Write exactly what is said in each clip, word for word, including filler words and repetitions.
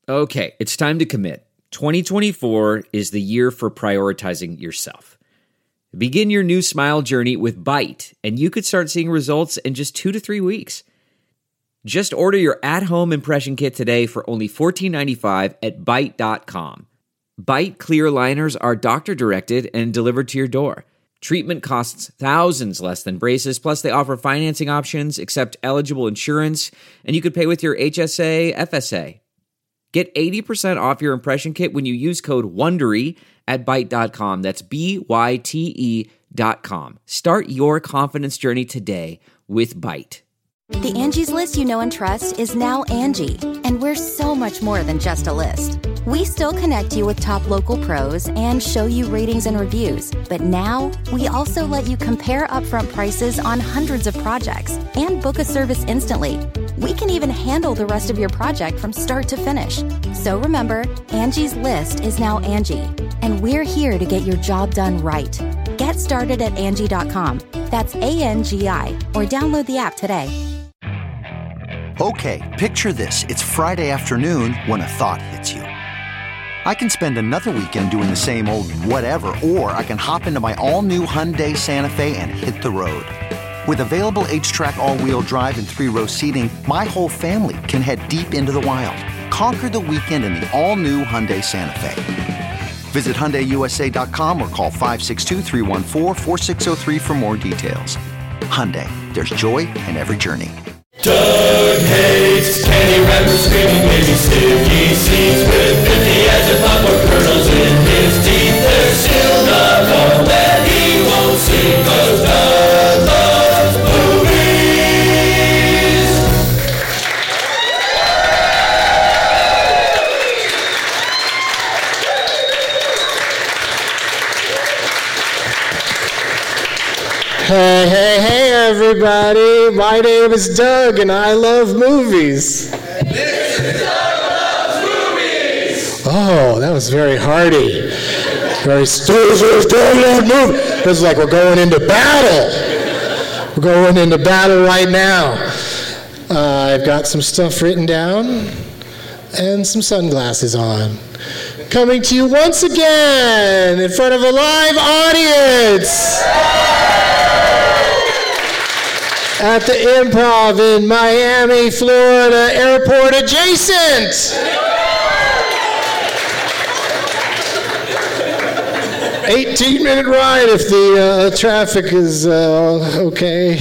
Okay, it's time to commit. twenty twenty-four is the year for prioritizing yourself. Begin your new smile journey with Byte, and you could start seeing results in just two to three weeks. Just order your at-home impression kit today for only fourteen ninety-five at byte dot com. Byte clear aligners are doctor-directed and delivered to your door. Treatment costs thousands less than braces, plus they offer financing options, accept eligible insurance, and you could pay with your H S A, F S A. Get eighty percent off your impression kit when you use code WONDERY at byte dot com. That's B Y T E dot com. Start your confidence journey today with Byte. The Angie's List you know and trust is now Angie, and we're so much more than just a list. We still connect you with top local pros and show you ratings and reviews, but now we also let you compare upfront prices on hundreds of projects and book a service instantly. We can even handle the rest of your project from start to finish. So remember, Angie's List is now Angie, and we're here to get your job done right. Get started at Angie dot com. That's A N G I, or download the app today. Okay, picture this. It's Friday afternoon when a thought hits you. I can spend another weekend doing the same old whatever, or I can hop into my all-new Hyundai Santa Fe and hit the road. With available H-Track all-wheel drive and three-row seating, my whole family can head deep into the wild. Conquer the weekend in the all-new Hyundai Santa Fe. Visit Hyundai U S A dot com or call five six two, three one four, four six zero three for more details. Hyundai, there's joy in every journey. Doug hates candy wrappers, screaming baby sticky seeds with fifty as if popcorn kernels in his teeth. There's still not one that he won't see, 'cause Doug loves movies. Hey, hey, hey, everybody. My name is Doug, and I love movies. This is Doug Loves Movies. Oh, that was very hearty. Very Doug Loves Movies. It was like we're going into battle. We're going into battle right now. Uh, I've got some stuff written down and some sunglasses on. Coming to you once again in front of a live audience. At the Improv in Miami, Florida, airport adjacent. eighteen minute ride if the uh, traffic is uh, okay.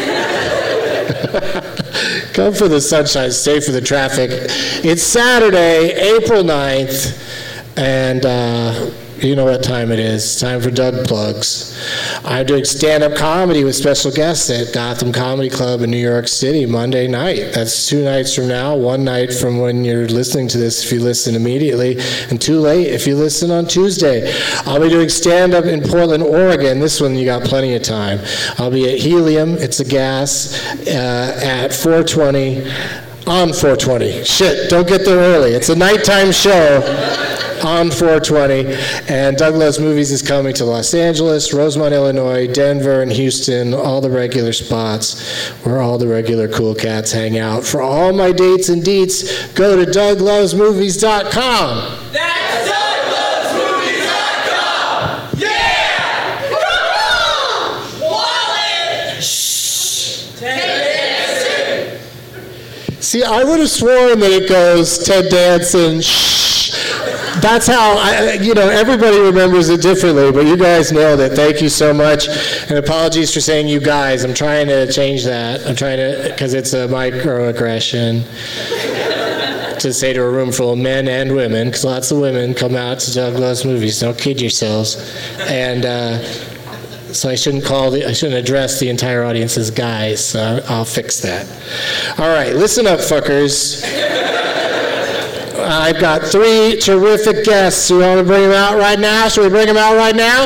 Come for the sunshine, stay for the traffic. It's Saturday, April ninth, and uh, you know what time it is. It's time for Doug Plugs. I'm doing stand-up comedy with special guests at Gotham Comedy Club in New York City Monday night. That's two nights from now, one night from when you're listening to this if you listen immediately, and too late if you listen on Tuesday. I'll be doing stand-up in Portland, Oregon. This one you got plenty of time. I'll be at Helium, it's a gas, uh, at four twenty, on four twenty. Shit, don't get there early. It's a nighttime show. On four twenty, and Doug Loves Movies is coming to Los Angeles, Rosemont, Illinois, Denver, and Houston, all the regular spots where all the regular cool cats hang out. For all my dates and deets, go to Doug Loves Movies dot com. That's Doug Loves Movies dot com. Yeah! Come on! Wallet! Shh! Ted Danson! See, I would have sworn that it goes Ted Danson, shh. That's how, I, you know, everybody remembers it differently, but you guys nailed it. Thank you so much. And apologies for saying you guys. I'm trying to change that. I'm trying to, because it's a microaggression to say to a room full of men and women, because lots of women come out to Doug Loves Movies. Don't kid yourselves. And uh, so I shouldn't call the, I shouldn't address the entire audience as guys. So I'll fix that. All right, listen up, fuckers. I've got three terrific guests. You want to bring them out right now? Should we bring them out right now?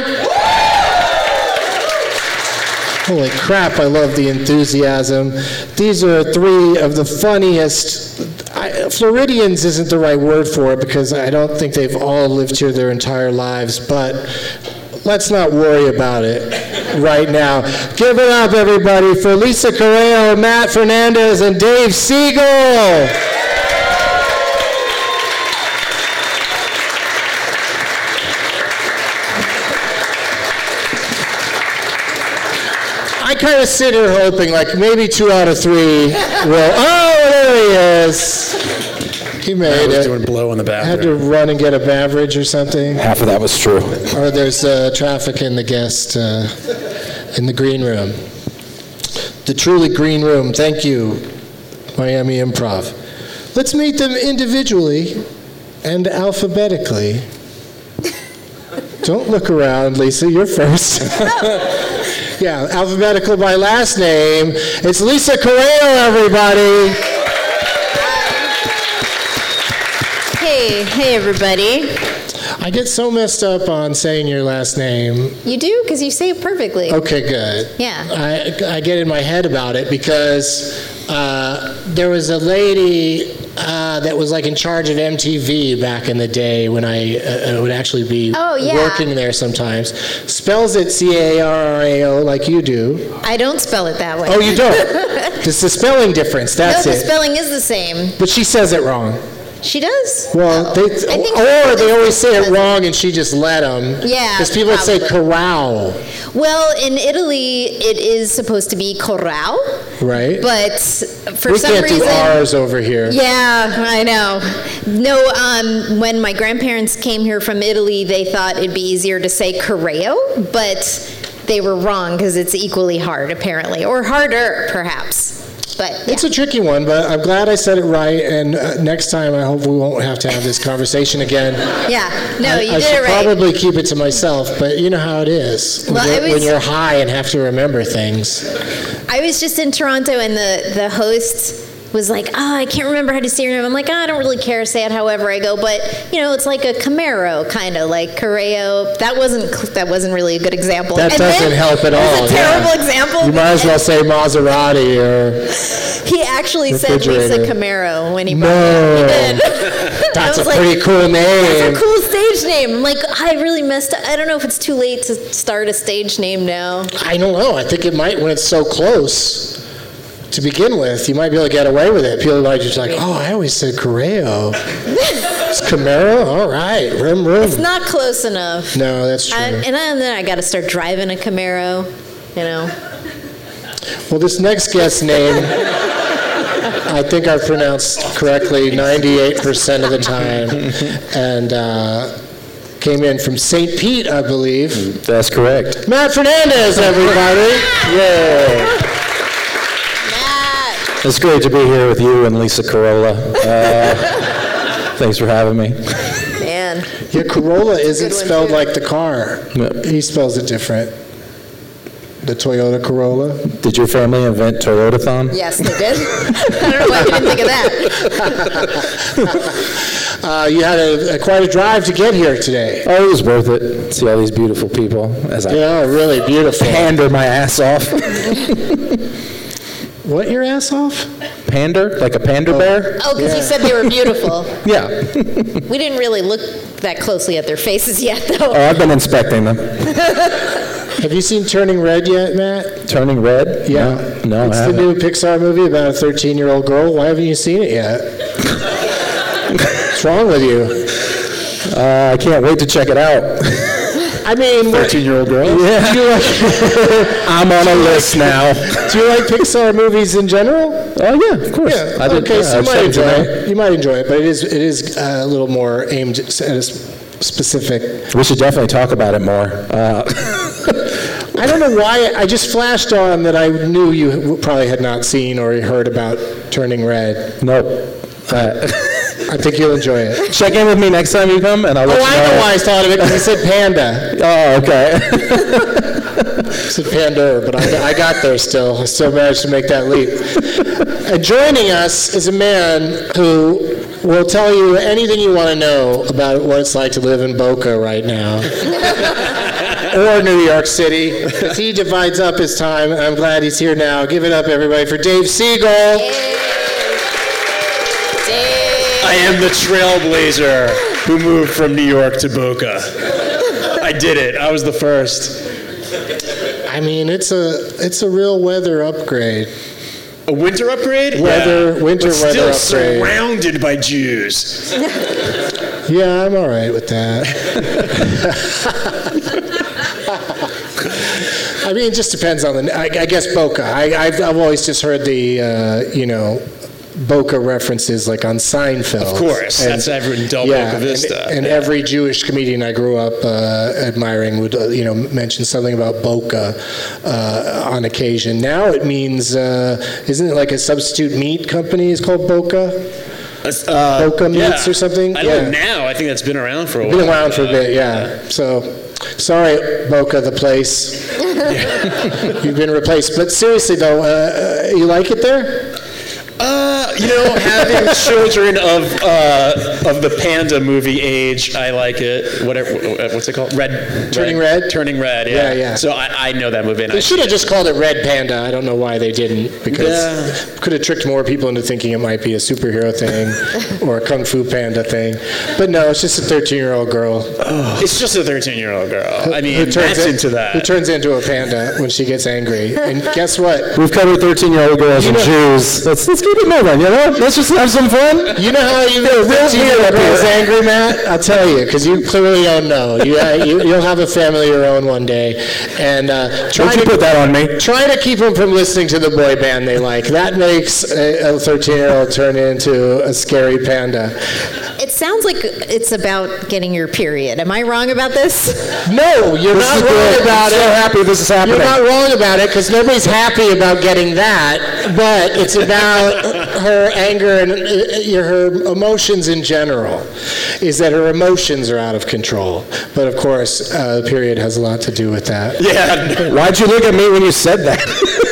Holy crap, I love the enthusiasm. These are three of the funniest. I, Floridians isn't the right word for it because I don't think they've all lived here their entire lives, but let's not worry about it right now. Give it up, everybody, for Lisa Correo, Matt Fernandez, and Dave Siegel. kind of sitting here hoping, like, maybe two out of three will, oh, there he is. He made I was it. doing blow in the bathroom. Had to run and get a beverage or something. Half of that was true. Or there's uh, traffic in the guest, uh, in the green room. The truly green room. Thank you, Miami Improv. Let's meet them individually and alphabetically. Don't look around, Lisa. You're first. Yeah, alphabetical by last name. It's Lisa Correo, everybody. Hey, hey, everybody. I get so messed up on saying your last name. You do? Because you say it perfectly. Okay, good. Yeah. I, I get in my head about it because uh, there was a lady uh, that was like in charge of M T V back in the day when I uh, would actually be Oh, yeah. working there sometimes. Spells it C A R R A O like you do. I don't spell it that way. Oh, you don't? It's the spelling difference. That's no, the it. spelling is the same. But she says it wrong. She does? Well, they, I think or they she always say it does. wrong and she just let them. Yeah, Because people would say probably. corral, Well, in Italy, it is supposed to be corral, right? but for we some can't reason... do R's over here. Yeah, I know. No, um, when my grandparents came here from Italy, they thought it'd be easier to say Correo, but they were wrong because it's equally hard, apparently, or harder, perhaps. But yeah. It's a tricky one, but I'm glad I said it right, and uh, next time I hope we won't have to have this conversation again. Yeah, no, I, you I did should it right. probably keep it to myself, but you know how it is. When, Well, you're, I was- when you're high and have to remember things. I was just in Toronto, and the, the host was like, oh, I can't remember how to say your name. I'm like, oh, I don't really care, say it however I go. But, you know, it's like a Camaro, kind of, like Correo. That wasn't that wasn't really a good example. That And doesn't then- help at it all. was a terrible yeah. example. You might as well say Maserati or He actually said Lisa refrigerator. Camaro when he brought No. it. He did. That's I a was pretty like, cool name. That's a cool stage name. I'm like, I really messed up. I don't know if it's too late to start a stage name now. I don't know. I think it might when it's so close. To begin with, you might be able to get away with it. People might just like, oh, I always said Correo. It's Camaro? All right. Rim, rim. It's not close enough. No, that's true. I, and then then I got to start driving a Camaro, you know. Well, this next guest's name, I think I've pronounced correctly ninety-eight percent of the time, and uh, came in from Saint Pete, I believe. That's correct. Matt Fernandez, everybody. Yeah. Matt. It's great to be here with you and Lisa Corolla. Uh, thanks for having me. Man. Yeah, Corolla isn't Good one, spelled too. like the car. Yep. He spells it different. The Toyota Corolla. Did your family invent Toyotathon? Yes, they did. I don't know why we didn't think of that. Uh, you had a, a, quite a drive to get here today. Oh, it was worth it. See all these beautiful people as I Yeah, really beautiful. pander my ass off. What, your ass off? Pander? Like a panda bear? Oh, because Yeah. you said they were beautiful. Yeah. We didn't really look that closely at their faces yet, though. Oh, I've been inspecting them. Have you seen Turning Red yet, Matt? Turning red? Yeah. No, no It's I the haven't. new Pixar movie about a thirteen-year-old girl. Why haven't you seen it yet? What's wrong with you? Uh, I can't wait to check it out. I mean, what- thirteen-year-old girl? Yeah. Do you like, I'm on a list now. do you like Pixar movies in general? Oh, yeah, of course. Yeah. I did, okay, yeah, so you I've might said enjoy tonight. it. You might enjoy it, but it is it is uh, a little more aimed at a s- specific. We should definitely talk about it more. Uh, I don't know why. I just flashed on that I knew you probably had not seen or heard about Turning Red. nope. Uh, I think you'll enjoy it. check in with me next time you come, and I'll let Oh, you I know why I thought of it, because he said panda. Oh, okay. I said panda, but I, I got there still. I still managed to make that leap. And joining us is a man who will tell you anything you want to know about what it's like to live in Boca right now. Or New York City. Because he divides up his time. I'm glad he's here now. Give it up, everybody, for Dave Siegel. I am the trailblazer who moved from New York to Boca. I did it. I was the first. I mean, it's a it's a real weather upgrade. A winter upgrade? Weather- yeah. winter but weather still upgrade. surrounded by Jews. Yeah, I'm all right with that. I I mean, it just depends on the. I, I guess Bokeh. I, I've I've always just heard the uh, you know. Bokeh references like on Seinfeld. Of course, and, that's every Del yeah, Boca Vista. And, and yeah. every Jewish comedian I grew up uh, admiring would, uh, you know, mention something about Bokeh uh, on occasion. Now it means, uh, isn't it like a substitute meat company is called Bokeh? Uh, Bokeh Meats yeah. or something? I don't yeah. know now. I think that's been around for a while. Been around for a bit, yeah. So, sorry, Bokeh, the place. You've been replaced. But seriously, though, uh, you like it there? Uh, you know, having children of uh, of the Panda movie age, I like it. Whatever, what's it called? Red. Turning Red? Turning Red. Yeah, Yeah, yeah. So I, I know that movie. And They I should have just called it Red Panda. I don't know why they didn't, because Yeah. could have tricked more people into thinking it might be a superhero thing or a Kung Fu Panda thing. But no, it's just a thirteen-year-old girl It's just a thirteen-year-old girl. I mean, who turns that's in- into that. Who turns into a panda when she gets angry. And guess what? We've covered thirteen-year-old girls and know- Jews. Let's let's keep it moving, you know? Let's just have some fun. You know how you know thirteen-year-old girl is angry, Matt? I'll tell you, because you clearly don't know. You, uh, you, you'll have a family of your own one day. And uh, try Don't you to put that on me. Try to keep them from listening to the boy band they like. That makes a thirteen-year-old turn into a scary panda. It sounds like it's about getting your period. Am I wrong about this? No, you're This not is wrong good. about I'm so it. happy this is happening. You're not wrong about it, because nobody's happy about getting that. But it's about her anger and uh, her emotions in general. Is that her emotions are out of control? But of course, uh, the period has a lot to do with that. Yeah. Why'd you look at me when you said that?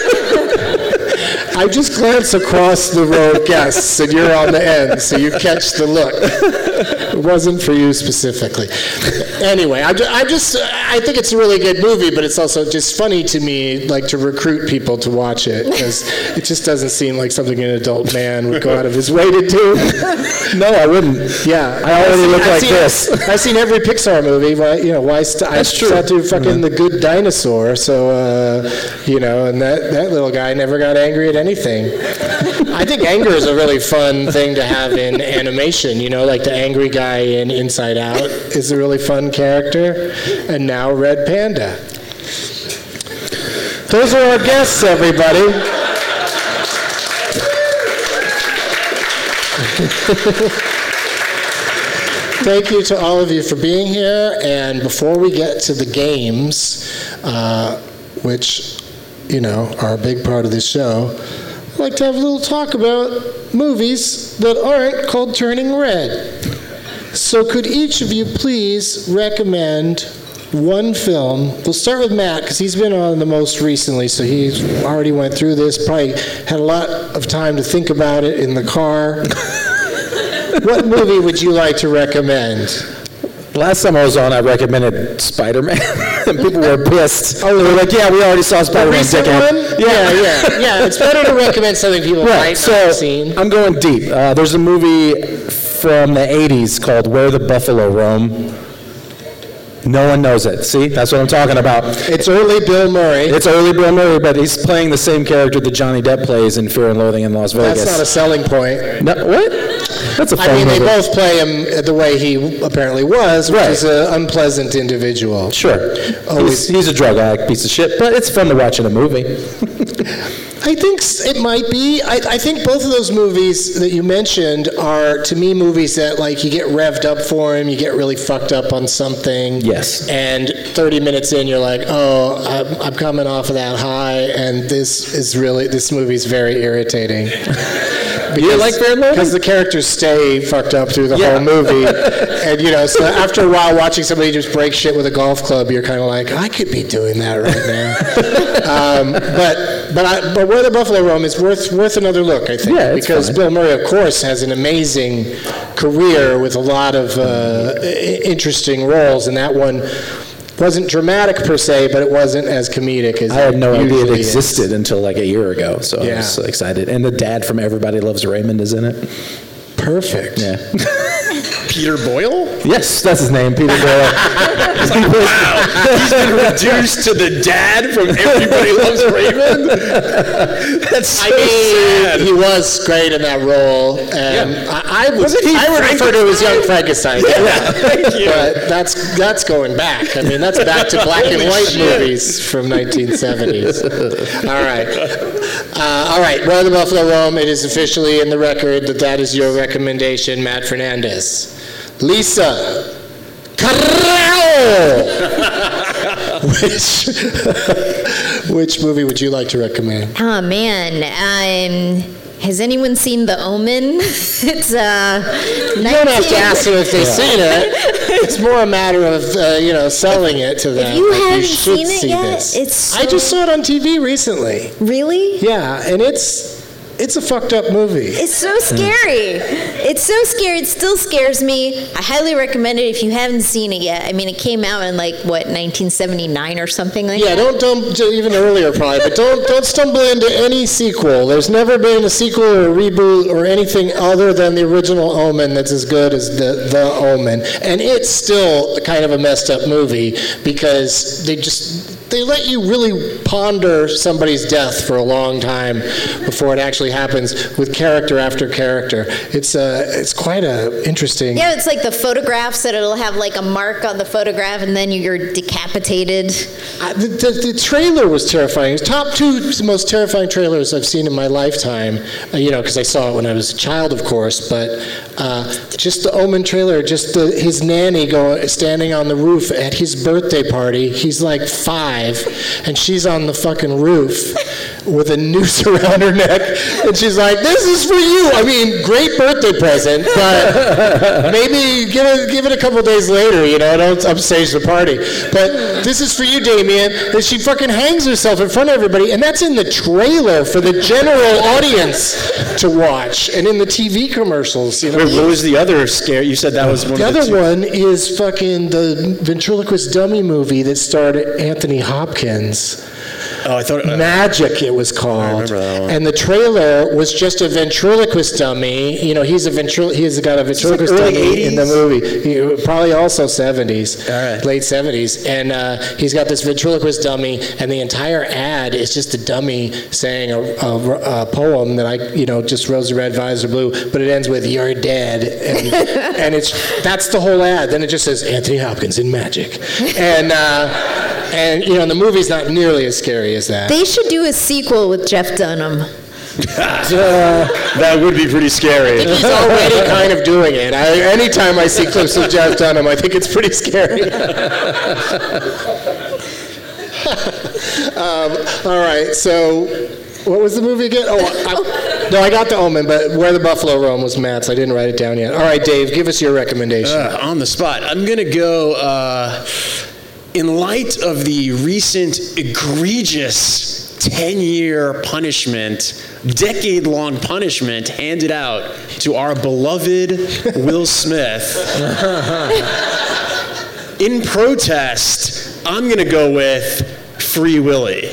I just glance across the row of guests, and you're on the end, so you catch the look. It wasn't for you specifically. Anyway, I, I just, I think it's a really good movie, but it's also just funny to me, like, to recruit people to watch it, because it just doesn't seem like something an adult man would go out of his way to do. No, I wouldn't. Yeah. I already I've look seen- like I've seen- this. I've seen every Pixar movie. Why, you know, why st- I That's true. sat through fucking The Good Dinosaur, so, uh, you know, and that, that little guy never got angry at anything. I think anger is a really fun thing to have in animation, you know, like the angry guy in Inside Out is a really fun character, and now Red Panda. Those are our guests, everybody. Thank you to all of you for being here, and before we get to the games, uh, which, you know, are a big part of this show, I'd like to have a little talk about movies that aren't called Turning Red. So could each of you please recommend one film? We'll start with Matt, because he's been on the most recently, so he already went through this, probably had a lot of time to think about it in the car. What movie would you like to recommend? Last time I was on, I recommended Spider-Man, and people were pissed. Oh, they were like, yeah, we already saw Spider-Man. Recent dickhead." one? Yeah, yeah, yeah. It's better to recommend something people Right, might so not have seen. I'm going deep. Uh, there's a movie from the eighties called Where the Buffalo Roam. No one knows it. See, that's what I'm talking about. It's early Bill Murray. It's early Bill Murray, but he's playing the same character that Johnny Depp plays in Fear and Loathing in Las Vegas. That's not a selling point. No, what? That's a fun I mean, they movie. both play him the way he apparently was, which Right. is an unpleasant individual. Sure. Always- He's, he's a drug addict piece of shit, but it's fun to watch in a movie. I think s- it might be. I, I think both of those movies that you mentioned are, to me, movies that, like, you get revved up for them, you get really fucked up on something. Yes. And thirty minutes in, you're like, oh, I'm, I'm coming off of that high, and this is really, this movie's very irritating. You like Fear and Loathing? Because the characters stay fucked up through the Yeah. whole movie. And, you know, so after a while, watching somebody just break shit with a golf club, you're kind of like, I could be doing that right now. um, but but I, but Where the Buffalo Roam is worth worth another look, I think. Yeah, it's because fine. Bill Murray, of course, has an amazing career with a lot of uh, i- interesting roles, and that one wasn't dramatic per se, but it wasn't as comedic as I had no it idea it usually is. existed until like a year ago, so I Yeah. was so excited. And the dad from Everybody Loves Raymond is in it. Perfect. Yeah. Peter Boyle? Yes, that's his name, Peter Boyle. It's like, wow, he's been reduced to the dad from Everybody Loves Raymond? That's so I mean, sad. he was great in that role, and Yeah. I, I would, Wasn't he I would refer to him as Young Frankenstein. Yeah, Yeah, thank you. But that's that's going back. I mean, that's back to black and Holy white shit. movies from nineteen seventies. All right, uh, all right. Royal the Buffalo Rome. It is officially in the record that that is your recommendation, Matt Fernandez. Lisa Carrao. which which movie would you like to recommend? Oh man, um, has anyone seen The Omen? It's uh. You don't have to ask them if they've seen it. It's more a matter of uh, you know selling it to them. If you like, haven't should seen it see yet, this. it's I so- just saw it on T V recently. Really? Yeah, and it's it's a fucked up movie. It's so scary. It's so scary. It still scares me. I highly recommend it if you haven't seen it yet. I mean, it came out in like what nineteen seventy-nine or something like Yeah, that. don't don't even earlier probably, but don't don't stumble into any sequel. There's never been a sequel or a reboot or anything other than the original Omen that's as good as the the Omen, and it's still kind of a messed up movie because they just they let you really ponder somebody's death for a long time before it actually happens with character after character. It's uh it's quite a interesting. Yeah, it's like the photographs that it'll have like a mark on the photograph, and then you're decapitated. I, the, the, the trailer was terrifying. It's top two most terrifying trailers I've seen in my lifetime. Uh, you know, because I saw it when I was a child, of course. But uh, just the Omen trailer, just the, his nanny going standing on the roof at his birthday party. He's like five, and she's on the fucking roof with a noose around her neck, and she's like, "This is for you." I mean, great birthday present, but maybe give it give it a couple days later. You know, don't upstage the party. But this is for you, Damien. And she fucking hangs herself in front of everybody, and that's in the trailer for the general audience to watch, and in the T V commercials. You know, Wait, what was the other scare? You said that was one the of the other two. one is fucking the ventriloquist dummy movie that starred Anthony Hopkins. Oh, I thought. Uh, Magic, it was called. I remember that one. And the trailer was just a ventriloquist dummy. You know, he's a ventrilo- he's got a ventriloquist early dummy in the eighties? movie. He, probably also seventies, All right. late seventies. And uh, he's got this ventriloquist dummy, and the entire ad is just a dummy saying a, a, a poem that I, you know, just rosy red, visor blue, but it ends with "You're dead," and, and it's that's the whole ad. Then it just says Anthony Hopkins in Magic, and uh, and you know, and the movie's not nearly as scary as that. They should do a sequel with Jeff Dunham. That would be pretty scary. He's already kind of doing it. I, anytime I see clips of Jeff Dunham, I think it's pretty scary. um, all right, so what was the movie again? Oh, I, no, I got The Omen, but Where the Buffalo Roam was Matt's. I didn't write it down yet. All right, Dave, give us your recommendation. Uh, on the spot. I'm going to go, uh, in light of the recent egregious ten-year punishment, decade-long punishment handed out to our beloved Will Smith, in protest, I'm going to go with Free Willy.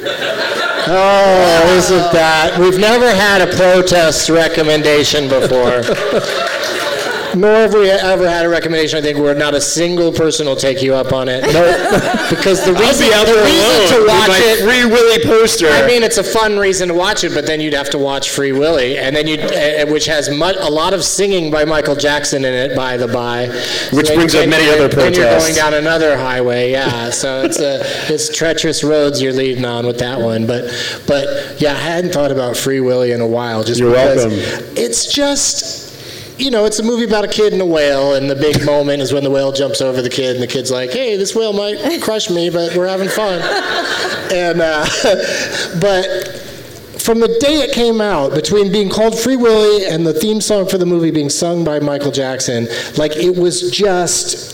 Oh, isn't that? We've never had a protest recommendation before. Nor have we ever had a recommendation, I think, where not a single person will take you up on it. No, because the reason, I'll be out the there reason alone to with watch my it... Free Willy poster. I mean, it's a fun reason to watch it, but then you'd have to watch Free Willy, and then you, uh, which has mu- a lot of singing by Michael Jackson in it, by the by. Which So brings then- up many then- other Then you're protests. going down another highway, yeah. So it's a it's treacherous roads you're leading on with that one, but but yeah, I hadn't thought about Free Willy in a while. Just You're because welcome. It's just. You know, it's a movie about a kid and a whale, and the big moment is when the whale jumps over the kid, and the kid's like, "Hey, this whale might crush me, but we're having fun." and uh, but from the day it came out, between being called Free Willy and the theme song for the movie being sung by Michael Jackson, like it was just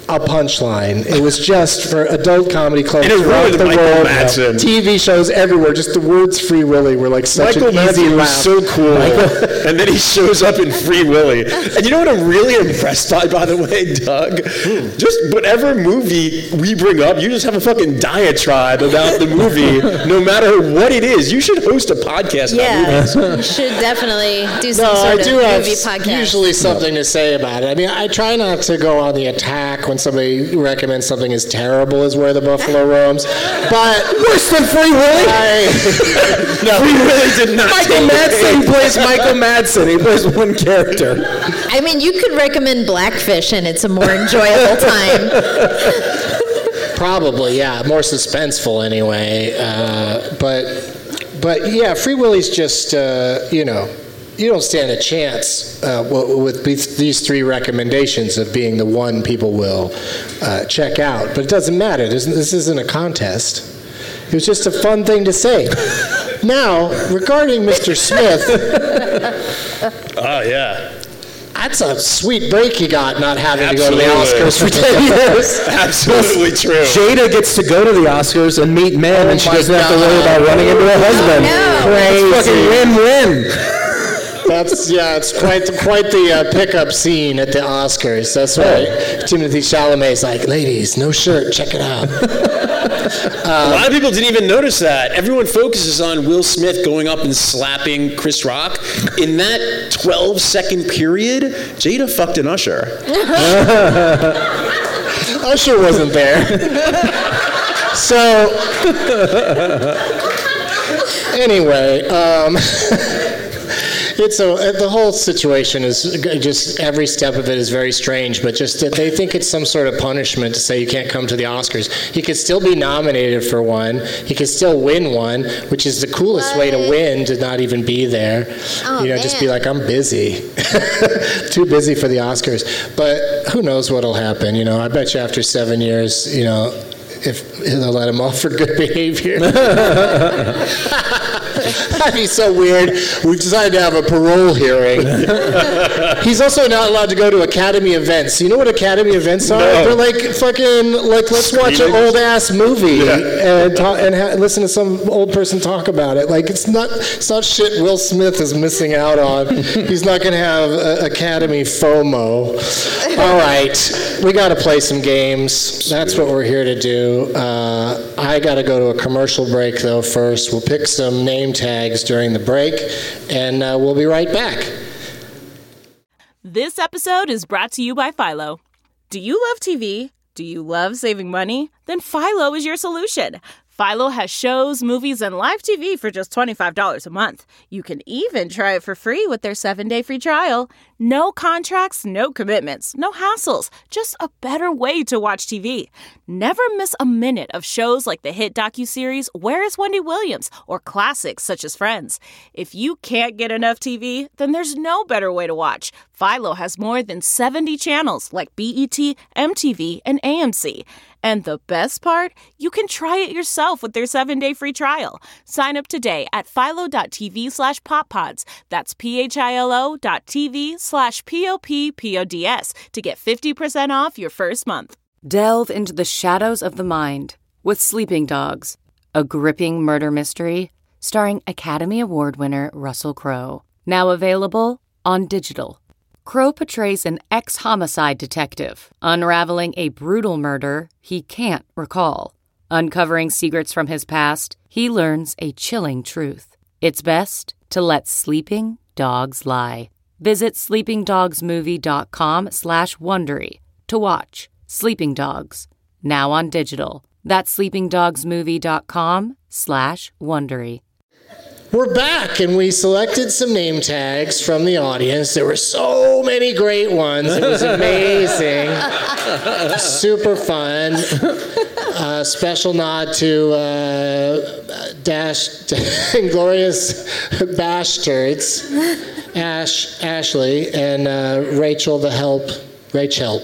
a punchline. It was just for adult comedy clubs And it throughout ruined the Michael world. Madsen. T V shows everywhere. Just the words Free Willy were like such Michael an easy Madsen laugh. was so cool. And then he shows up in Free Willy. And you know what I'm really impressed by, by the way, Doug? Just whatever movie we bring up, you just have a fucking diatribe about the movie, no matter what it is. You should host a podcast Yeah, about movies. you should definitely do some No, I sort do of have movie podcast. usually something to say about it. I mean, I try not to go on the attack when somebody recommends something as terrible as Where the Buffalo Roams, but Worse than Free Willy? I, No, Free Willy did not Michael take Madsen plays Michael Madsen. He plays one character. I mean, you could recommend Blackfish, and it's a more enjoyable time. probably, yeah, more suspenseful anyway. Uh, but, but yeah, Free Willy's just, uh, you know, you don't stand a chance uh, w- with these these three recommendations of being the one people will uh, check out. But it doesn't matter. This, this isn't a contest. It was just a fun thing to say. Now, regarding Mister Smith, Oh, yeah. that's a sweet break he got not having to go to the Absolutely. Oscars for ten years. Absolutely true. Jada gets to go to the Oscars and meet men, Oh and she my doesn't have to God. worry about running into her husband. no. It's fucking win-win. That's yeah, it's quite quite the uh, pickup scene at the Oscars. That's why Timothy Chalamet's like, ladies, no shirt, check it out. A lot of people didn't even notice that. Everyone focuses on Will Smith going up and slapping Chris Rock. In that twelve-second period, Jada fucked an usher. Usher wasn't there. So anyway, um, it's a the whole situation is just every step of it is very strange. But just that they think it's some sort of punishment to say you can't come to the Oscars. He could still be nominated for one. He could still win one, which is the coolest way to What? win, to not even be there. Oh, you know, just be man. like, I'm busy, too busy for the Oscars. But who knows what'll happen? You know, I bet you after seven years, you know, if they'll let him off for good behavior. That'd be so weird. We've decided to have a parole hearing. He's also not allowed to go to Academy events. You know what Academy events are? No. They're like fucking, like, let's watch an Screenings? old ass movie and talk, and ha- listen to some old person talk about it. Like, it's not, it's not shit Will Smith is missing out on. He's not going to have uh, Academy FOMO. All right, we got to play some games. That's what we're here to do. Uh, I got to go to a commercial break, though, first. We'll pick some name tags during the break, and uh, we'll be right back. This episode is brought to you by Philo. Do you love T V? Do you love saving money? Then Philo is your solution. Philo has shows, movies, and live T V for just twenty-five dollars a month. You can even try it for free with their seven-day free trial. No contracts, no commitments, no hassles. Just a better way to watch T V. Never miss a minute of shows like the hit docuseries Where is Wendy Williams? Or classics such as Friends. If you can't get enough T V, then there's no better way to watch. Philo has more than seventy channels like B E T, M T V, and A M C. And the best part? You can try it yourself with their seven-day free trial. Sign up today at philo.tv slash poppods. That's P-H-I-L-O dot TV slash P-O-P-P-O-D-S to get fifty percent off your first month. Delve into the shadows of the mind with Sleeping Dogs, a gripping murder mystery starring Academy Award winner Russell Crowe. Now available on digital. Crowe portrays an ex-homicide detective, unraveling a brutal murder he can't recall. Uncovering secrets from his past, he learns a chilling truth. It's best to let sleeping dogs lie. Visit sleepingdogsmovie.com slash Wondery to watch Sleeping Dogs, now on digital. That's sleepingdogsmovie.com slash Wondery. We're back, and we selected some name tags from the audience. There were so many great ones. It was amazing. Super fun. Uh, special nod to uh, Dash Inglorious Bastards, Ash, Ashley, and uh, Rachel the Help, Rachel.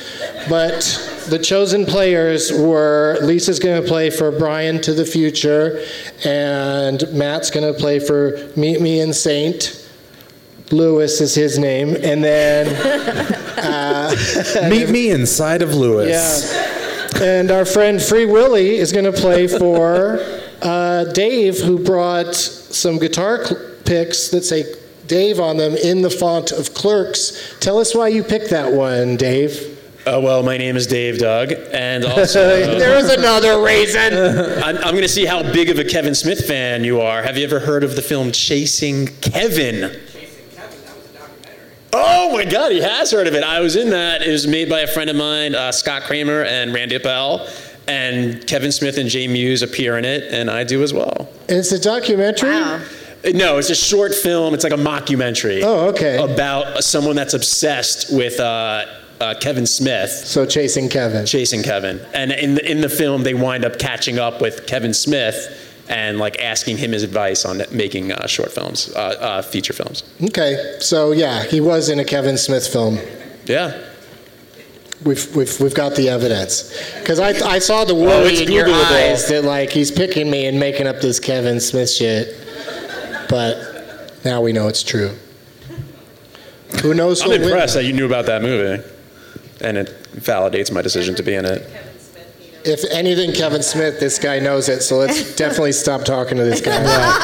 But the chosen players were, Lisa's going to play for Brian to the Future, and Matt's going to play for Meet Me in Saint Louis is his name, and then uh, Uh, Meet me inside of Lewis. Yeah. And our friend Free Willy is going to play for uh, Dave, who brought some guitar cl- picks that say Dave on them in the font of Clerks. Tell us why you picked that one, Dave. Uh, well, my name is Dave Doug, and also... There's another reason. I'm, I'm going to see how big of a Kevin Smith fan you are. Have you ever heard of the film Chasing Kevin? Chasing Kevin, that was a documentary. Oh my God, he has heard of it. I was in that. It was made by a friend of mine, uh, Scott Kramer and Randy Appel, and Kevin Smith and Jay Muse appear in it, and I do as well. And it's a documentary? Wow. No, it's a short film. It's like a mockumentary. Oh, okay. About someone that's obsessed with... Uh, Uh, Kevin Smith. So Chasing Kevin. Chasing Kevin. And in the, in the film, they wind up catching up with Kevin Smith and like asking him his advice on making uh, short films, uh, uh, feature films. Okay, so yeah, he was in a Kevin Smith film. Yeah. We've we've we've got the evidence. Because I I saw the worry oh, in your Googleable. eyes that like he's picking me and making up this Kevin Smith shit. But now we know it's true. Who knows? I'm impressed that you knew about that movie. And it validates my decision to be in it. If anything, Kevin Smith, this guy knows it, so let's definitely stop talking to this guy.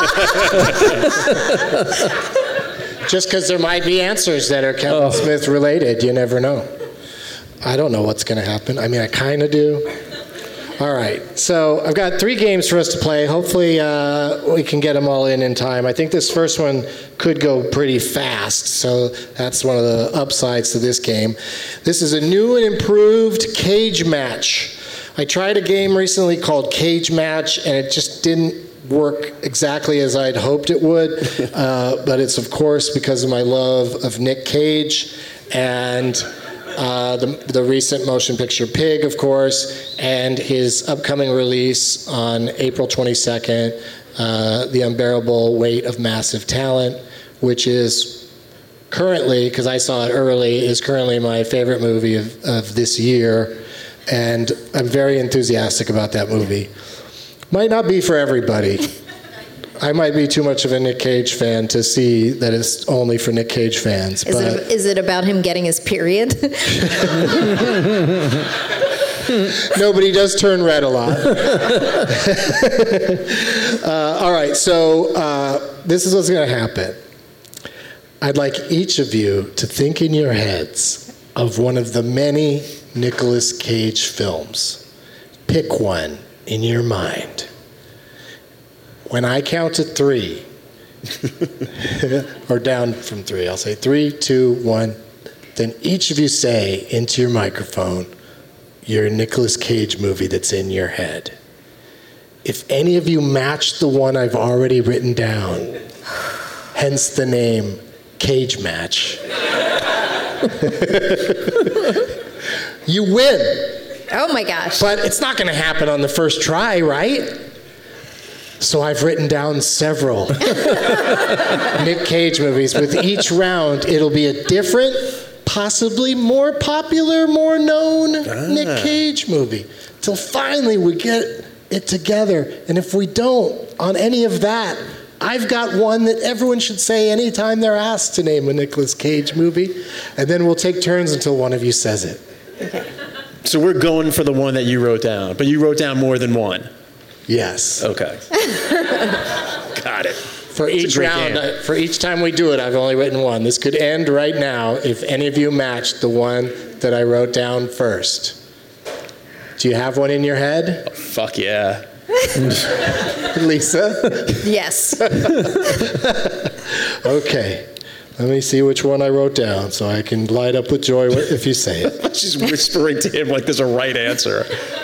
Just because there might be answers that are Kevin oh. Smith related, you never know. I don't know what's going to happen. I mean, I kind of do. All right, so I've got three games for us to play. Hopefully uh, we can get them all in in time. I think this first one could go pretty fast, so that's one of the upsides to this game. This is a new and improved cage match. I tried a game recently called Cage Match, and it just didn't work exactly as I'd hoped it would, uh, but it's, of course, because of my love of Nick Cage and... Uh, the, the recent motion picture Pig, of course, and his upcoming release on April twenty-second, uh, The Unbearable Weight of Massive Talent, which is currently, because I saw it early, is currently my favorite movie of, of this year, and I'm very enthusiastic about that movie. Might not be for everybody. I might be too much of a Nick Cage fan to see that it's only for Nick Cage fans. Is, but it, is it about him getting his period? No, but he does turn red a lot. uh, all right, so uh, this is what's going to happen. I'd like each of you to think in your heads of one of the many Nicolas Cage films. Pick one in your mind. When I count to three, or down from three, I'll say three, two, one. Then each of you say into your microphone your Nicolas Cage movie that's in your head. If any of you match the one I've already written down, hence the name Cage Match, you win. Oh my gosh. But it's not going to happen on the first try, right? So I've written down several Nick Cage movies. With each round, it'll be a different, possibly more popular, more known ah. Nick Cage movie. Till finally we get it together. And if we don't, on any of that, I've got one that everyone should say anytime they're asked to name a Nicolas Cage movie. And then we'll take turns until one of you says it. Okay. So we're going for the one that you wrote down, but you wrote down more than one. Yes. Okay. Got it. For each round, uh, for each time we do it, I've only written one. This could end right now if any of you matched the one that I wrote down first. Do you have one in your head? Oh, fuck yeah. Lisa? Yes. Okay. Let me see which one I wrote down so I can light up with joy if you say it. She's whispering to him like there's a right answer.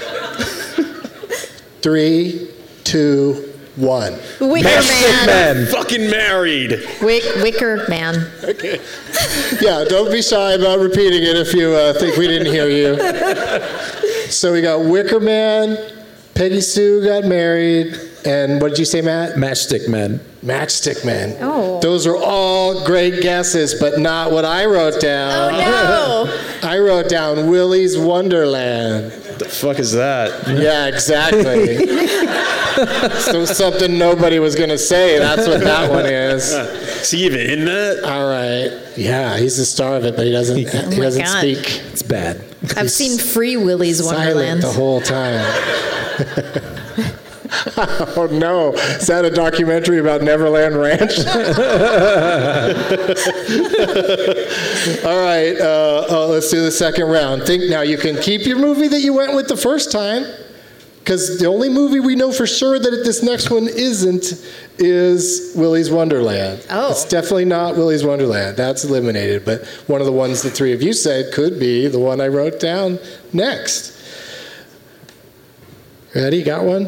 Three, two, one. Wicker Man. Man. Fucking married. Wick, Wicker Man. Okay. Yeah, don't be shy about repeating it if you uh, think we didn't hear you. So we got Wicker Man, Peggy Sue got married, and what did you say, Matt? Matchstick Men. Matchstick Men. Oh. Those are all great guesses, but not what I wrote down. Oh, no. I wrote down Willy's Wonderland. The fuck is that? Yeah, exactly. So something nobody was going to say. That's what that one is. Is he even in that? All right. Yeah, he's the star of it, but he doesn't. He my doesn't God. speak. It's bad. I've seen Free Willy's Silent Wonderland. the whole time. Oh no! Is that a documentary about Neverland Ranch? All right, uh, uh, let's do the second round. Think now. You can keep your movie that you went with the first time, because the only movie we know for sure that this next one isn't is Willy's Wonderland. Oh. It's definitely not Willy's Wonderland. That's eliminated. But one of the ones the three of you said could be the one I wrote down next. Ready? Got one?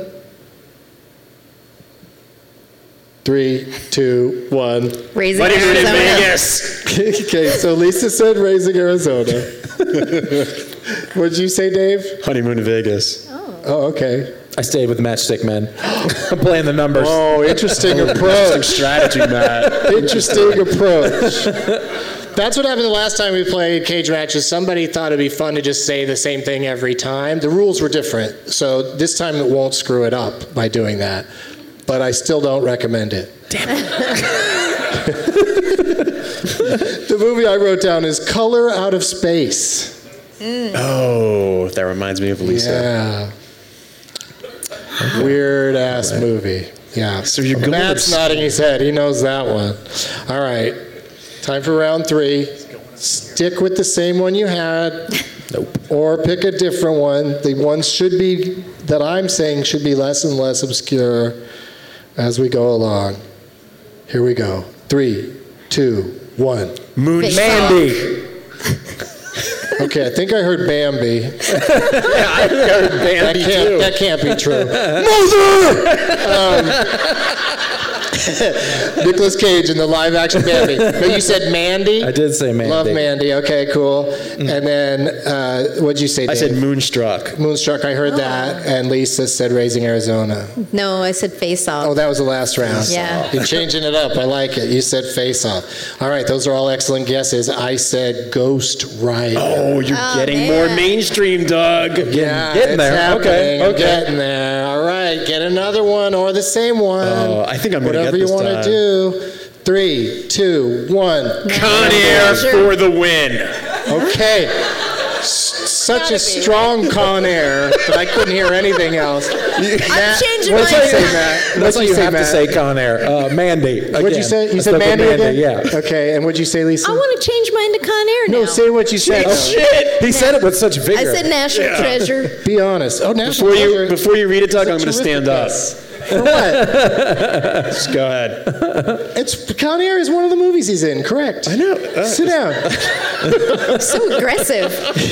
Three, two, one. Raising What is it in Arizona. Vegas? Okay, so Lisa said Raising Arizona. What'd you say, Dave? Honeymoon in Vegas. Oh, okay. I stayed with Matchstick Men. I'm playing the numbers. Oh, interesting approach. Strategy, Matt. Interesting approach. That's what happened the last time we played cage matches. Somebody thought it'd be fun to just say the same thing every time. The rules were different, so this time it won't screw it up by doing that. But I still don't recommend it. Damn it. The movie I wrote down is Color Out of Space. Mm. Oh, that reminds me of Lisa. Yeah. Weird ass movie. Yeah. So you're going Matt's to- nodding his head. He knows that one. All right. Time for round three. Stick with the same one you had. Nope. Or pick a different one. The ones should be, that I'm saying should be less and less obscure as we go along. Here we go. Three, two, one. Moon. Face Mandy. Okay, I think I heard Bambi. Yeah, I heard That Bambi can't, too. that can't be true. um, Nicolas Cage in the live-action Bambi. But you said Mandy? I did say Mandy. Love Mandy. Okay, cool. And then, uh, what'd you say, Dave? I said Moonstruck. Moonstruck, I heard that. And Lisa said Raising Arizona. No, I said Face Off. Oh, that was the last round. Yeah. You're changing it up. I like it. You said Face Off. All right, those are all excellent guesses. I said Ghost Rider. Oh, you're Oh, getting man. more mainstream, Doug. Yeah, getting it's there. happening. Okay, I'm okay. getting there. All right, get another one or the same one. Oh, I think I'm gonna Whatever get this you want time. to do. Three, two, one. Con Air for the win. Okay. S- Such Gotta a be, strong Con Air that I couldn't hear anything else. I'm changing What'd mine. you say, Matt? That's What'd what you you say, have to Matt? say, Con Air. Uh, Mandy. What'd you again. say? You I said stuck with Mandy, again? Yeah. Okay, and what'd you say, Lisa? I want to change mine to Con Air now. No, say what you said. Oh, shit. He said it with such vigor. I said National Treasure. Be honest. Oh, National Before you Treasure. before you read it, Doug, I'm It's a going to terrific stand up. guess. For what? Just go ahead. It's Con Air is one of the movies he's in. Correct. I know. Uh, Sit down. So aggressive.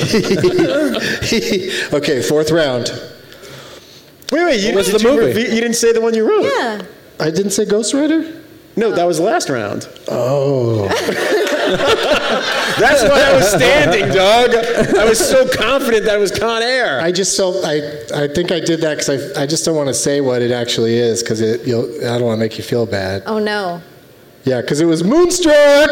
Okay, fourth round. Wait, wait. You, was did the you movie? reveal- you didn't say the one you wrote. Yeah. I didn't say Ghost Rider? No, that was the last round. Oh. That's why I was standing, Doug. I was so confident that it was Con Air. I just felt, I, I think I did that because I, I just don't want to say what it actually is because it, you'll, I don't want to make you feel bad. Oh, no. Yeah, because it was Moonstruck.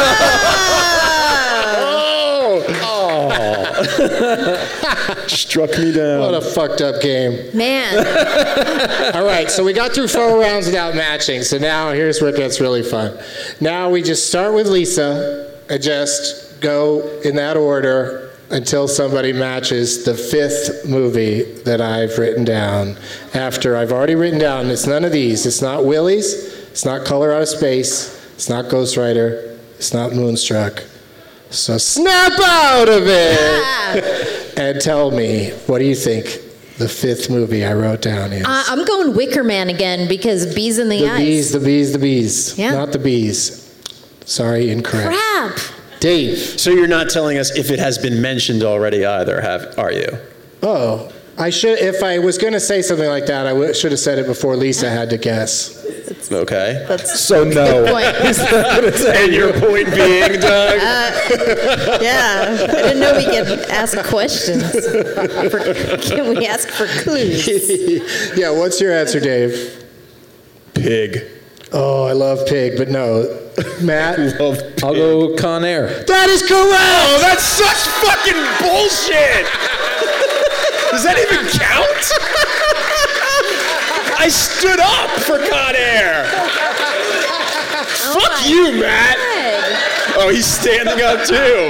Struck me down. What a fucked up game. Man. All right, so we got through four rounds without matching. So now here's what gets really fun. Now we just start with Lisa and just go in that order until somebody matches the fifth movie that I've written down. After I've already written down, it's none of these. It's not Willy's. It's not Color Out of Space. It's not Ghost Rider. It's not Moonstruck. So snap out of it and tell me, what do you think the fifth movie I wrote down is? Uh, I'm going Wicker Man again because bees in the, The eyes. bees, the bees, the bees. Yeah. Not the bees. Sorry, incorrect. Crap. Dave. So you're not telling us if it has been mentioned already either, have are you? Oh, I should. If I was going to say something like that, I w- should have said it before Lisa had to guess. Okay. That's So no. good point. And your point being, Doug? Yeah. I didn't know we could ask questions. For, can we ask for clues? Yeah. What's your answer, Dave? Pig. Oh, I love Pig, but no. Matt. Love I'll go Con Air. That is correct. Oh, that's such fucking bullshit! Does that even count? I stood up for Con Air. Oh Fuck you, Matt. God. Oh, he's standing up too.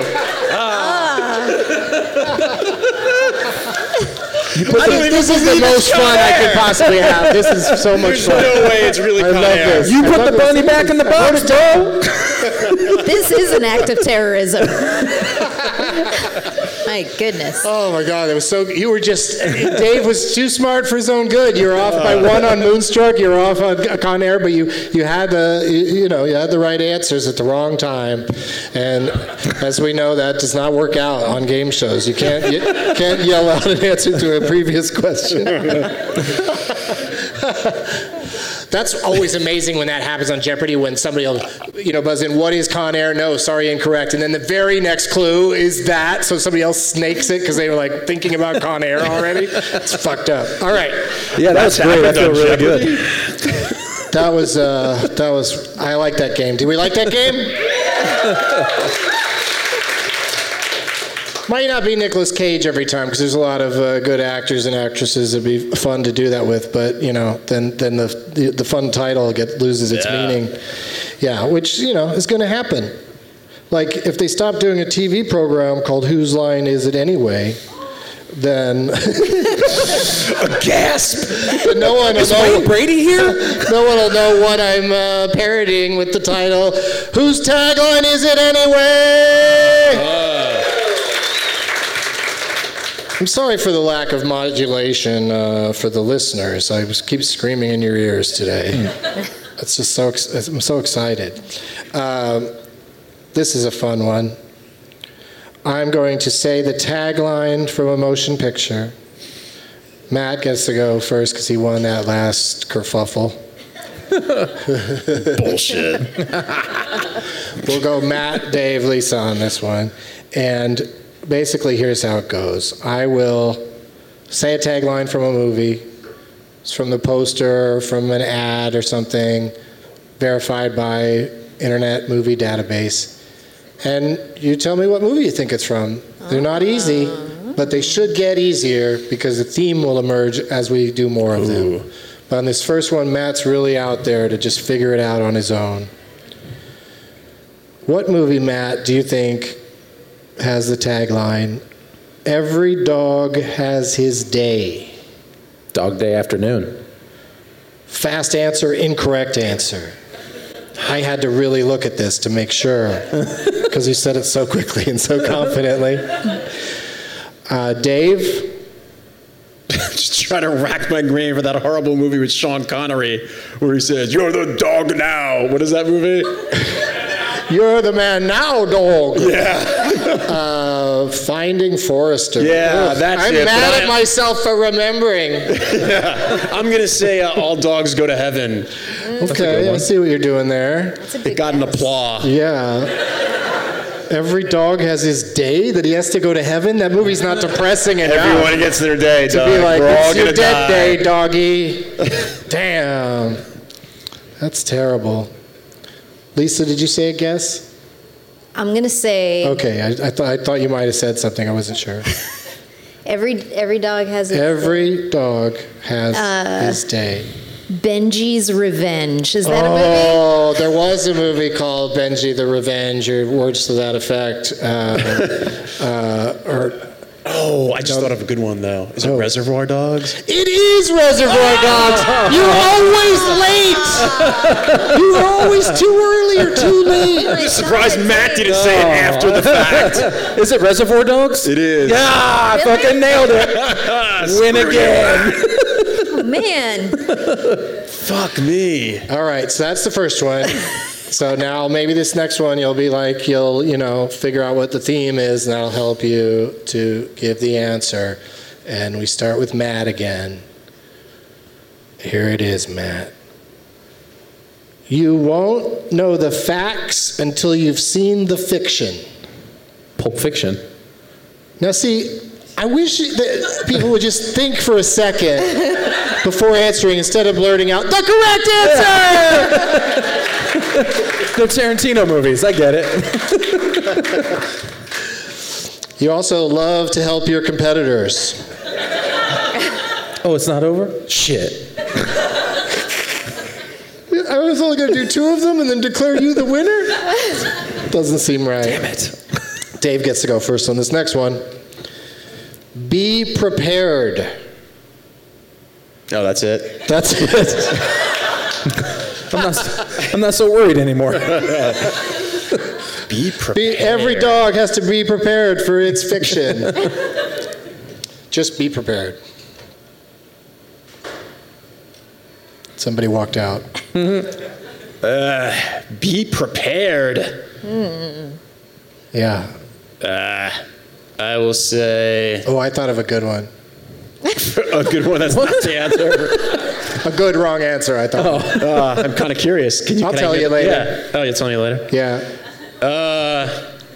You put the, this is the most fun I could possibly have. This is so much There's fun. no way it's really I Con love Air. this. You I put love the bunny this. back in the box, bro. This is an act of terrorism. My goodness. Oh my God, it was so. You were just. Dave was too smart for his own good. You were off by one on Moonstruck. You were off on Con Air, but you you had the you, you know you had the right answers at the wrong time, and as we know, that does not work out on game shows. You can't you can't yell out an answer to a previous question. That's always amazing when that happens on Jeopardy, when somebody will, you know, buzz in, what is Con Air? No, sorry, incorrect. And then the very next clue is that, so somebody else snakes it because they were like thinking about Con Air already. It's fucked up. All right. Yeah, that was great. I feel really good. That was, uh, that was, I like that game. Do we like that game? Might not be Nicolas Cage every time because there's a lot of uh, good actors and actresses that'd be fun to do that with, but you know, then then the the, the fun title get loses its Yeah. meaning. Yeah, which you know is going to happen. Like if they stop doing a T V program called Whose Line Is It Anyway, then A gasp. but no one will Is know. Wayne Brady here? No one will know what I'm uh, parodying with the title. Whose tagline is it anyway? I'm sorry for the lack of modulation uh, for the listeners. I was keep screaming in your ears today. It's just so ex- I'm so excited. Um, this is a fun one. I'm going to say the tagline from a motion picture. Matt gets to go first because he won that last kerfuffle. Bullshit. We'll go Matt, Dave, Lisa on this one. And basically, here's how it goes. I will say a tagline from a movie. It's from the poster, from an ad or something, verified by Internet Movie Database. And you tell me what movie you think it's from. They're not easy, but they should get easier because the theme will emerge as we do more of them. But on this first one, Matt's really out there to just figure it out on his own. What movie, Matt, do you think has the tagline, every dog has his day? Dog Day Afternoon. Fast answer, incorrect answer. I had to really look at this to make sure, because you said it so quickly and so confidently. Uh, Dave? Just trying to rack my brain for that horrible movie with Sean Connery where he says, "You're the dog now." What is that movie? You're the man now, dog. Yeah. Uh, Finding Forrester. Yeah, Ugh, that's I'm it, mad but at I- myself for remembering. Yeah. I'm going to say uh, All Dogs Go to Heaven. Okay, I see what you're doing there. That's a It good got an guess. applause. Yeah. Every dog has his day that he has to go to heaven. That movie's not depressing enough. Everyone gets their day, to dog. be like, We're all it's your gonna dead die. day, doggy. Damn. That's terrible. Lisa, did you say a guess? I'm gonna say Okay, I, I, th- I thought you might have said something. I wasn't sure. every every dog has a Every dog has his day. Benji's Revenge. Is that a movie? Oh, there was a movie called Benji the Revenge, or words to that effect. Uh, uh, or Oh, I just thought of a good one, though. Is it Oh. Reservoir Dogs? It is Reservoir Dogs. You're always late. You're always too early or too late. I'm just surprised Matt didn't say it after the fact. Is it Reservoir Dogs? It is. Yeah, I fucking nailed it. Win Screw again. Oh, man. Fuck me. All right, so that's the first one. So now maybe this next one you'll be like, you'll, you know, figure out what the theme is, and that'll help you to give the answer. And we start with Matt again. Here it is, Matt. You won't know the facts until you've seen the fiction. Pulp Fiction. Now, see, I wish that people would just think for a second before answering instead of blurting out the correct answer. They're Tarantino movies. I get it. You also love to help your competitors. Oh, it's not over? Shit. I was only going to do two of them and then declare you the winner? Doesn't seem right. Damn it. Dave gets to go first on this next one. Be prepared. Oh, that's it? That's it. I'm not, I'm not so worried anymore. Be prepared. Be, every dog has to be prepared for its fiction. Just be prepared. Somebody walked out. uh, be prepared. Mm. Yeah. Uh, I will say... Oh, I thought of a good one. A good one, that's not the answer. A good wrong answer, I thought. Oh, uh, I'm kind of curious. Can you, I'll can tell I you later. Yeah. Oh, you'll tell me later? Yeah. Uh,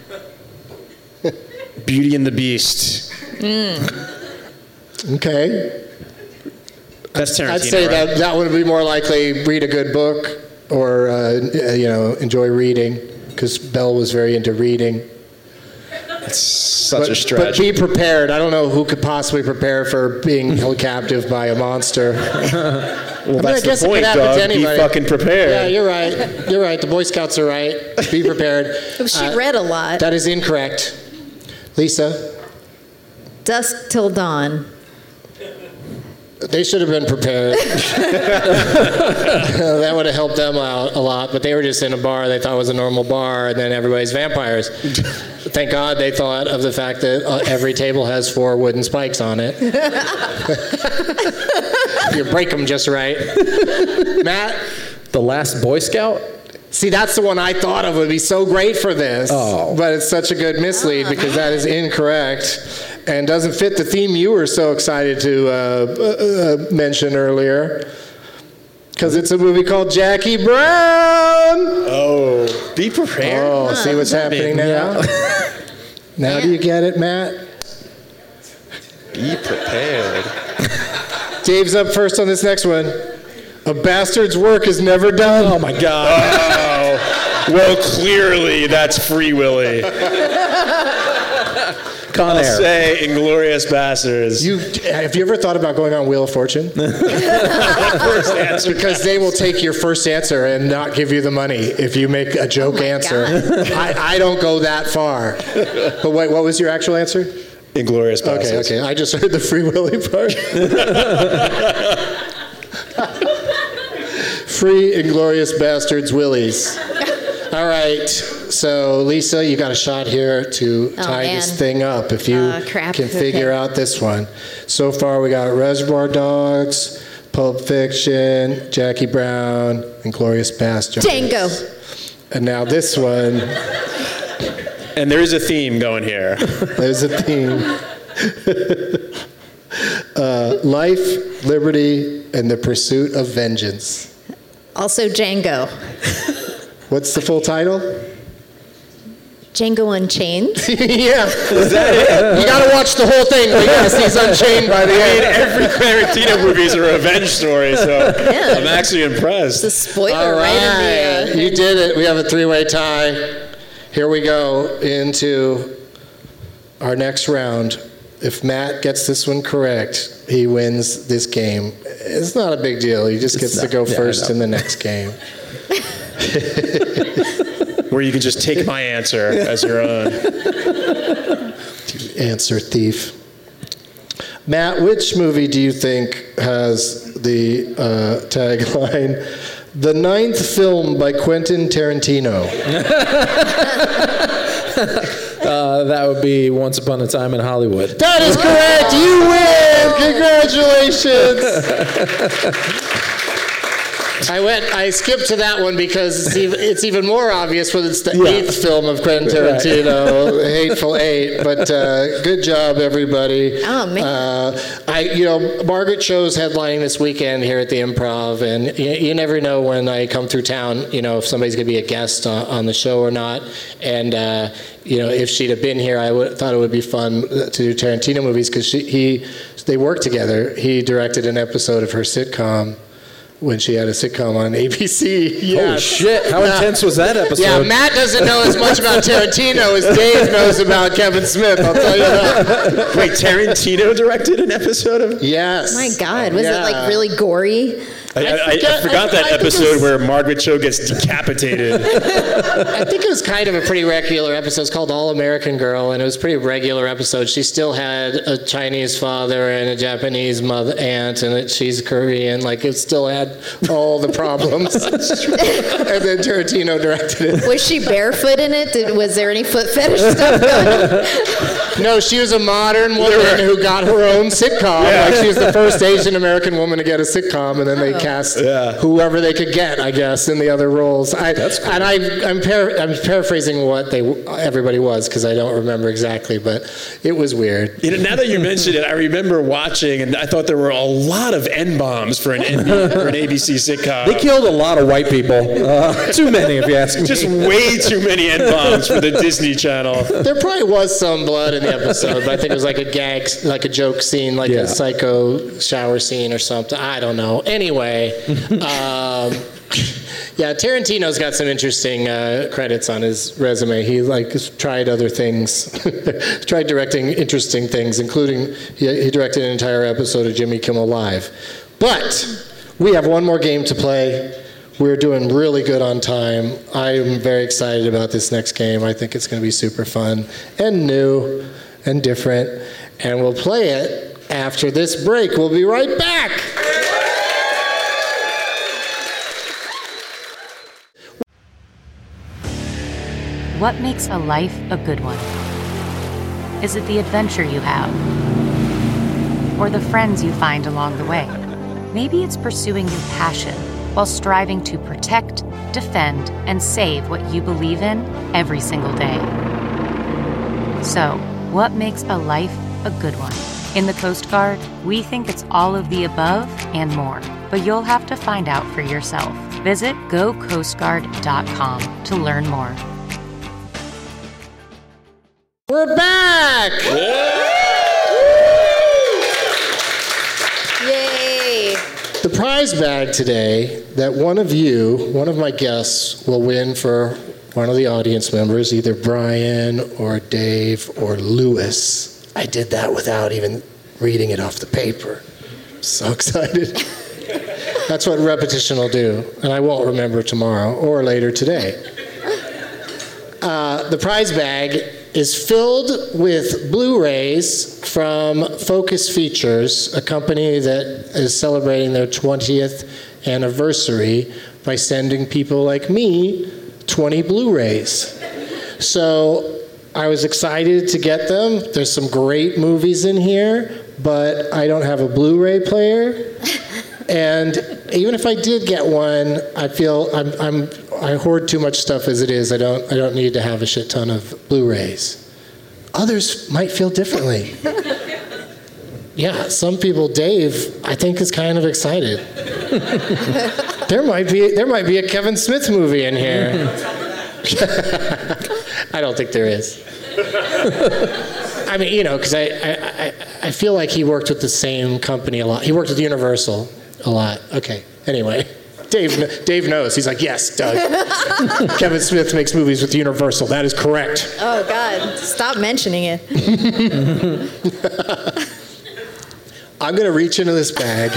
Beauty and the Beast. Mm. Okay. That's Tarantino, I'd say right? that that would be more likely read a good book or, uh, you know, enjoy reading, because Belle was very into reading. It's such but, a stretch. But be prepared. I don't know who could possibly prepare for being held captive by a monster. Well, I mean, that's I guess the point, it could happen dog. to anybody. Be fucking prepared. Yeah, you're right. You're right. The Boy Scouts are right. Be prepared. She Uh, read a lot. That is incorrect. Lisa? Dusk till dawn. They should have been prepared. That would have helped them out a lot, but they were just in a bar they thought was a normal bar, and then everybody's vampires. Thank God they thought of the fact that uh, every table has four wooden spikes on it. You break them just right. Matt? The Last Boy Scout? See, that's the one I thought of would be so great for this, oh. but it's such a good mislead because that is incorrect and doesn't fit the theme you were so excited to uh, uh, mention earlier. Because it's a movie called Jackie Brown. Oh, be prepared. Oh, see what's happening now? Now do you get it, Matt? Be prepared. Dave's up first on this next one. A bastard's work is never done. Oh, my God. Oh, well, clearly that's Free Willy. Con I'll Air. say Inglorious Bastards. You, have you ever thought about going on Wheel of Fortune? First answer. Because they will take your first answer and not give you the money if you make a joke Oh my answer. I, I don't go that far. But wait, what was your actual answer? Inglorious Bastards. Okay, okay. I just heard the Free Willy part. Free Inglorious Bastards Willies. All right. So, Lisa, you got a shot here to Oh, tie man. this thing up if you Uh, crap. can figure Okay. out this one. So far, we got Reservoir Dogs, Pulp Fiction, Jackie Brown, Inglorious Bastards. Django. And now this one, And there is a theme going here. there's a theme. uh, life, liberty, and the pursuit of vengeance. Also Django. What's the full title? Django Unchained. Yeah. Is that it? You gotta watch the whole thing. But yes, he's unchained by the I mean, end. every Tarantino movie is a revenge story, so Yeah. I'm actually impressed. The spoiler All right in right. the. Uh, You did it. We have a three-way tie. Here we go into our next round. If Matt gets this one correct, he wins this game. It's not a big deal. He just gets It's to not- go yeah, I first know. in the next game. Where you can just take my answer as your own. Answer thief. Matt, which movie do you think has the uh, tagline, "The ninth film by Quentin Tarantino"? Uh, that would be Once Upon a Time in Hollywood. That is correct. You win. Congratulations. I went. I skipped to that one because it's even, it's even more obvious when it's the Yeah. eighth film of Quentin Tarantino, The Hateful Eight. But uh, good job, everybody. Oh, man. Uh, I, you know, Margaret Cho's headlining this weekend here at the Improv, and you, you never know when I come through town, you know, if somebody's going to be a guest on, on the show or not. And uh, you know, if she'd have been here, I would, thought it would be fun to do Tarantino movies because he they worked together. He directed an episode of her sitcom. when she had a sitcom on A B C. Yes. Oh, shit. How intense was that episode? Yeah, Matt doesn't know as much about Tarantino as Dave knows about Kevin Smith, I'll tell you that. Wait, Tarantino directed an episode of... Yes. My God, was Yeah. it like really gory? I, I, I, forget- I forgot that I- I think it episode was- where Margaret Cho gets decapitated. I think it was kind of a pretty regular episode. It's called All American Girl, and it was a pretty regular episode. She still had a Chinese father and a Japanese mother aunt, and it, she's Korean. Like, it still had all the problems. And then Tarantino directed it. Was she barefoot in it? Did, was there any foot fetish stuff going on? No, she was a modern woman who got her own sitcom. Like, she was the first Asian American woman to get a sitcom, and then they cast Yeah. whoever they could get, I guess, in the other roles. I, That's cool. And I, I'm, par- I'm paraphrasing what they everybody was because I don't remember exactly, but it was weird. You know, now that you mention it, I remember watching, and I thought there were a lot of N-bombs for an, N B C, for an A B C sitcom. They killed a lot of white people. Uh, too many, if you ask me. Just way too many N-bombs for the Disney Channel. There probably was some blood in the episode, but I think it was like a gag, like a joke scene, like Yeah. a psycho shower scene or something. I don't know. Anyway, um, yeah, Tarantino's got some interesting uh, credits on his resume. He like tried other things, tried directing interesting things, including he, he directed an entire episode of Jimmy Kimmel Live. But we have one more game to play. We're doing really good on time. I am very excited about this next game. I think it's going to be super fun and new and different. And we'll play it after this break. We'll be right back. What makes a life a good one? Is it the adventure you have? Or the friends you find along the way? Maybe it's pursuing your passion while striving to protect, defend, and save what you believe in every single day. So, what makes a life a good one? In the Coast Guard, we think it's all of the above and more, but you'll have to find out for yourself. Visit go coast guard dot com to learn more. We're back. Yay! The prize bag today that one of you, one of my guests, will win for one of the audience members, either Brian or Dave or Lewis. I did that without even reading it off the paper. So excited. That's what repetition will do, and I won't remember tomorrow or later today. Uh, the prize bag is filled with Blu-rays from Focus Features, a company that is celebrating their twentieth anniversary by sending people like me twenty Blu-rays. So I was excited to get them. There's some great movies in here, but I don't have a Blu-ray player. And even if I did get one, I feel I'm, I'm I hoard too much stuff as it is. I don't I don't need to have a shit ton of Blu-rays. Others might feel differently. Yeah, some people. Dave, I think, is kind of excited. there might be there might be a Kevin Smith movie in here. I don't think there is. I mean, you know, because I, I, I, I feel like he worked with the same company a lot. He worked with Universal a lot. Okay, anyway. Dave kn- Dave knows. He's like, yes, Doug. Kevin Smith makes movies with Universal. That is correct. Oh, God. Stop mentioning it. I'm going to reach into this bag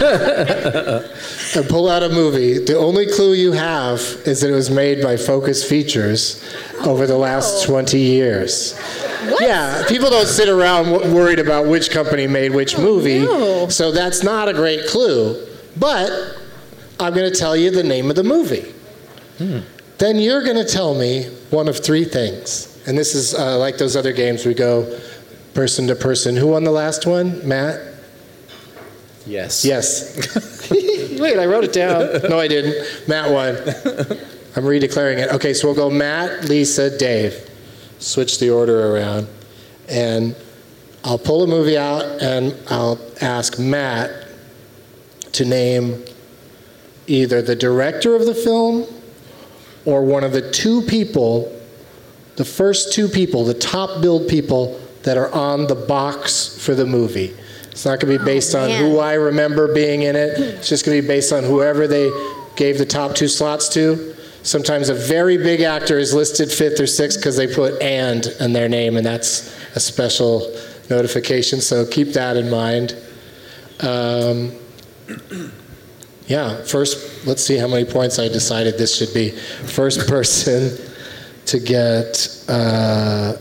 and pull out a movie. The only clue you have is that it was made by Focus Features over the last twenty years. What? Yeah, people don't sit around w- worried about which company made which movie, no. so that's not a great clue. But I'm going to tell you the name of the movie. Hmm. Then you're going to tell me one of three things. And this is uh, like those other games we go person to person. Who won the last one? Matt? Yes. Yes. Wait, I wrote it down. No, I didn't. Matt won. I'm redeclaring it. Okay, so we'll go Matt, Lisa, Dave. Switch the order around. And I'll pull a movie out and I'll ask Matt to name either the director of the film or one of the two people, the first two people, the top billed people that are on the box for the movie. It's not going to be based on man. who I remember being in it. It's just going to be based on whoever they gave the top two slots to. Sometimes a very big actor is listed fifth or sixth because they put "and" in their name, and that's a special notification, so keep that in mind. Um, yeah, first, let's see how many points I decided this should be. First person to get... Uh,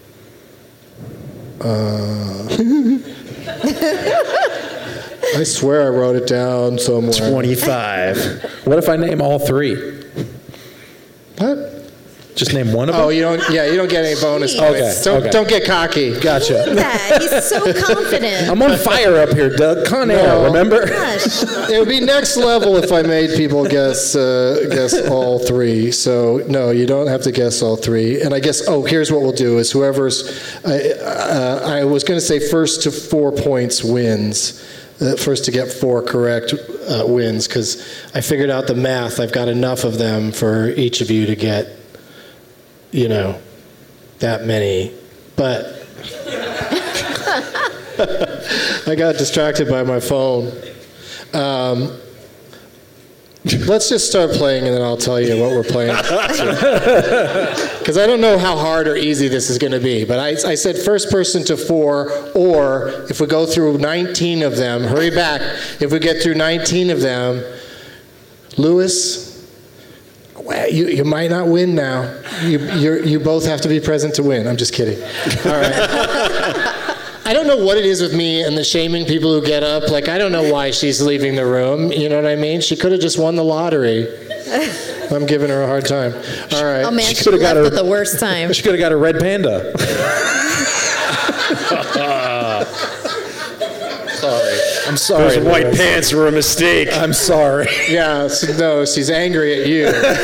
uh, I swear I wrote it down somewhere. twenty-five. What if I name all three? What? Just name one of them? Oh, you don't. Yeah, you don't get any bonus Jeez. points. Okay, Don't, okay. don't get cocky. Gotcha. Yeah, he's so confident. I'm on fire up here, Doug. Con Air, No. remember? Gosh. It would be next level if I made people guess uh, guess all three. So no, you don't have to guess all three. And I guess oh, here's what we'll do: is whoever's I, uh, I was going to say first to four points wins. Uh, first to get four correct uh, wins, because I figured out the math. I've got enough of them for each of you to get, you know, that many. But I got distracted by my phone. Um, let's just start playing, and then I'll tell you what we're playing. Because I don't know how hard or easy this is going to be. But I, I said first person to four, or if we go through nineteen of them, hurry back. If we get through nineteen of them, Lewis, well, you, you might not win now. You, you're, you both have to be present to win. I'm just kidding. All right. I don't know what it is with me and the shaming people who get up. Like, I don't know why she's leaving the room. You know what I mean? She could have just won the lottery. I'm giving her a hard time. All right. Oh man, She she, coulda left got her- at the worst time. She could have got a red panda. Sorry. I'm sorry. Those white Lewis. pants were a mistake. I'm sorry. Yeah, so, no, she's angry at you.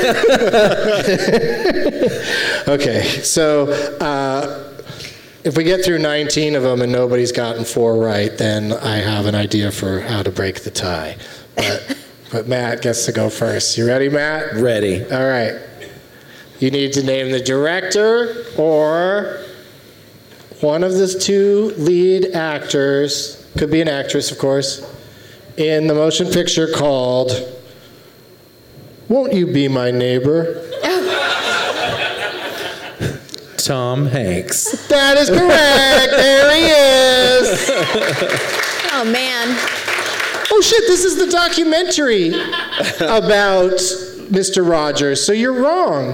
Okay, so uh, if we get through nineteen of them and nobody's gotten four right, then I have an idea for how to break the tie. But, but Matt gets to go first. You ready, Matt? Ready. All right. You need to name the director or one of the two lead actors, could be an actress, of course, in the motion picture called Won't You Be My Neighbor? Tom Hanks. That is correct. There he is. Oh man. Oh shit, this is the documentary about Mister Rogers, so you're wrong.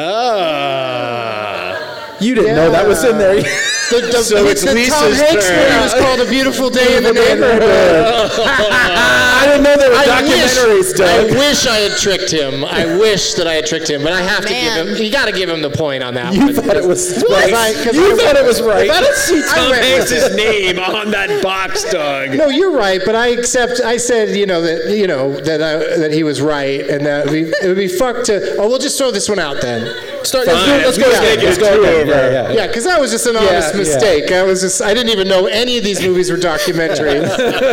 Ah. You didn't know that was in there. The, the, So it's it's the Lisa's Tom Hanks turn. movie was called A Beautiful Day in the Neighborhood. I didn't know there were I documentaries, wish, I Doug. wish I had tricked him. I wish that I had tricked him, but I have to Man. give him. You got to give him the point on that You one. thought it was What? right. Because You I- thought it was right. If I don't see Tom I- Hanks' name on that box, Doug. No, you're right, but I accept. I said, you know that you know that I, that he was right, and that we, it would be fucked to. Oh, we'll just throw this one out then. Start, Fine, let's go, let's let's make go, it let's go two again. over. Yeah, yeah, yeah. Yeah, because that was just an honest yeah. mistake. I was just. I didn't even know any of these movies were documentaries.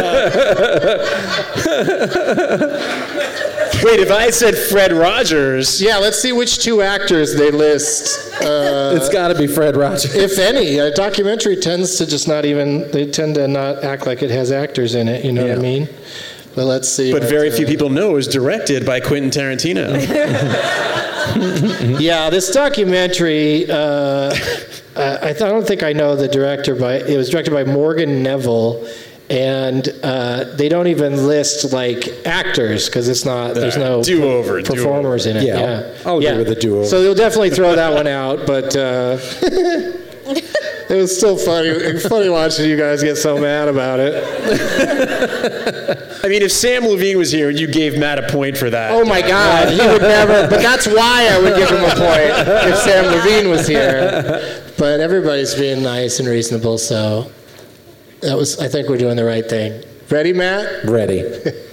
Wait, if I said Fred Rogers, Yeah, let's see which two actors they list. Uh, It's got to be Fred Rogers. if any, a documentary tends to just not even. They tend to not act like it has actors in it. You know what I Yeah. mean? But let's see. but what, very uh, few people know it was directed by Quentin Tarantino. Yeah, this documentary. Uh, I, I don't think I know the director, but it was directed by Morgan Neville, and uh, they don't even list like actors because it's not. There's no Do-over, performers in it. Yeah, Yeah, I'll agree with the do-over. So they'll definitely throw that one out, but. Uh, It was still funny. It's funny watching you guys get so mad about it. I mean, if Sam Levine was here and you gave Matt a point for that. Oh my God, he would never. But that's why I would give him a point if Sam Levine was here. But everybody's being nice and reasonable, so that was. I think we're doing the right thing. Ready, Matt? Ready.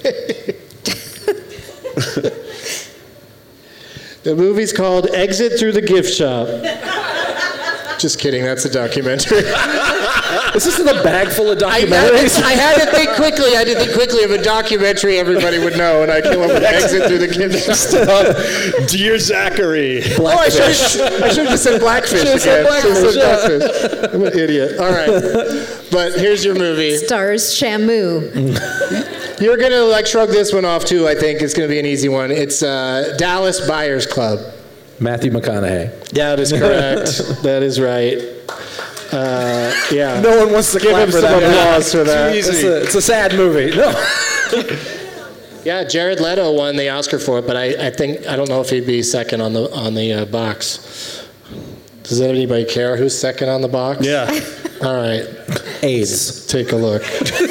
The movie's called Exit Through the Gift Shop. Just kidding. That's a documentary. Is this in a bag full of I had, documentaries? to, I had to think quickly. I had to think quickly of a documentary everybody would know, and I came up with Exit Through the Gift Shop. Dear Zachary. Oh, I should, I should have just said Blackfish Should've again. said Should've said Blackfish, Blackfish. I'm an idiot. All right. But here's your movie. Stars Shamu. You're going to like shrug this one off too, I think. It's going to be an easy one. It's uh, Dallas Buyers Club. Matthew McConaughey. Yeah, that is correct. That is right. Uh, yeah. No one wants to give clap him for some that. applause for that. It's a, it's a sad movie. No. Yeah, Jared Leto won the Oscar for it, but I, I think I don't know if he'd be second on the on the uh, box. Does anybody care who's second on the box? Yeah. All right. AIDS. Take a look.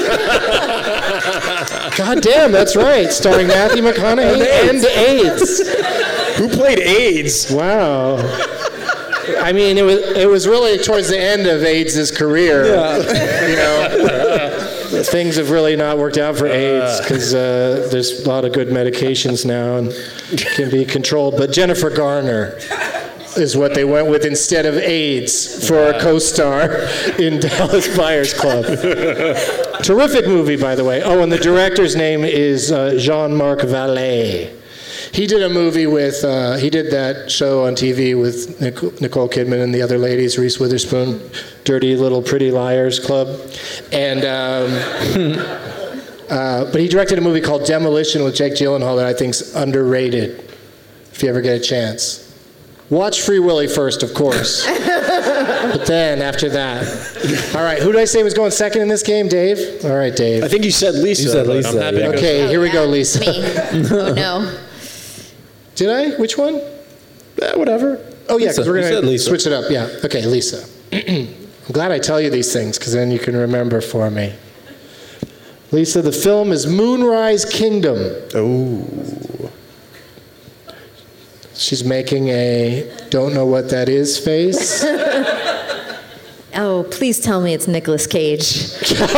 God damn, that's right. Starring Matthew McConaughey and AIDS. Who played AIDS? Wow. I mean, it was it was really towards the end of AIDS' career. Yeah. You know, things have really not worked out for AIDS because uh, there's a lot of good medications now and can be controlled. But Jennifer Garner is what they went with instead of AIDS for a co-star in Dallas Buyers Club. Terrific movie, by the way. Oh, and the director's name is uh, Jean-Marc Vallée. He did a movie with, uh, he did that show on T V with Nic- Nicole Kidman and the other ladies, Reese Witherspoon, Dirty Little Pretty Liars Club. And, um, uh, but he directed a movie called Demolition with Jake Gyllenhaal that I think's underrated, if you ever get a chance. Watch Free Willy first, of course. But then, after that. All right, who did I say was going second in this game? Dave? All right, Dave. I think you said Lisa. You said but Lisa, I'm happy yeah. to go Okay, Oh, here we yeah, go, Lisa. Me. Oh, no. Did I? Which one? Eh, whatever. Oh, yeah, because Lisa. we're You going said to Lisa. switch it up. Yeah. Okay, Lisa. I'm glad I tell you these things, because then you can remember for me. Lisa, the film is Moonrise Kingdom. Oh. She's making a don't know what that is face. Oh, please tell me it's Nicolas Cage.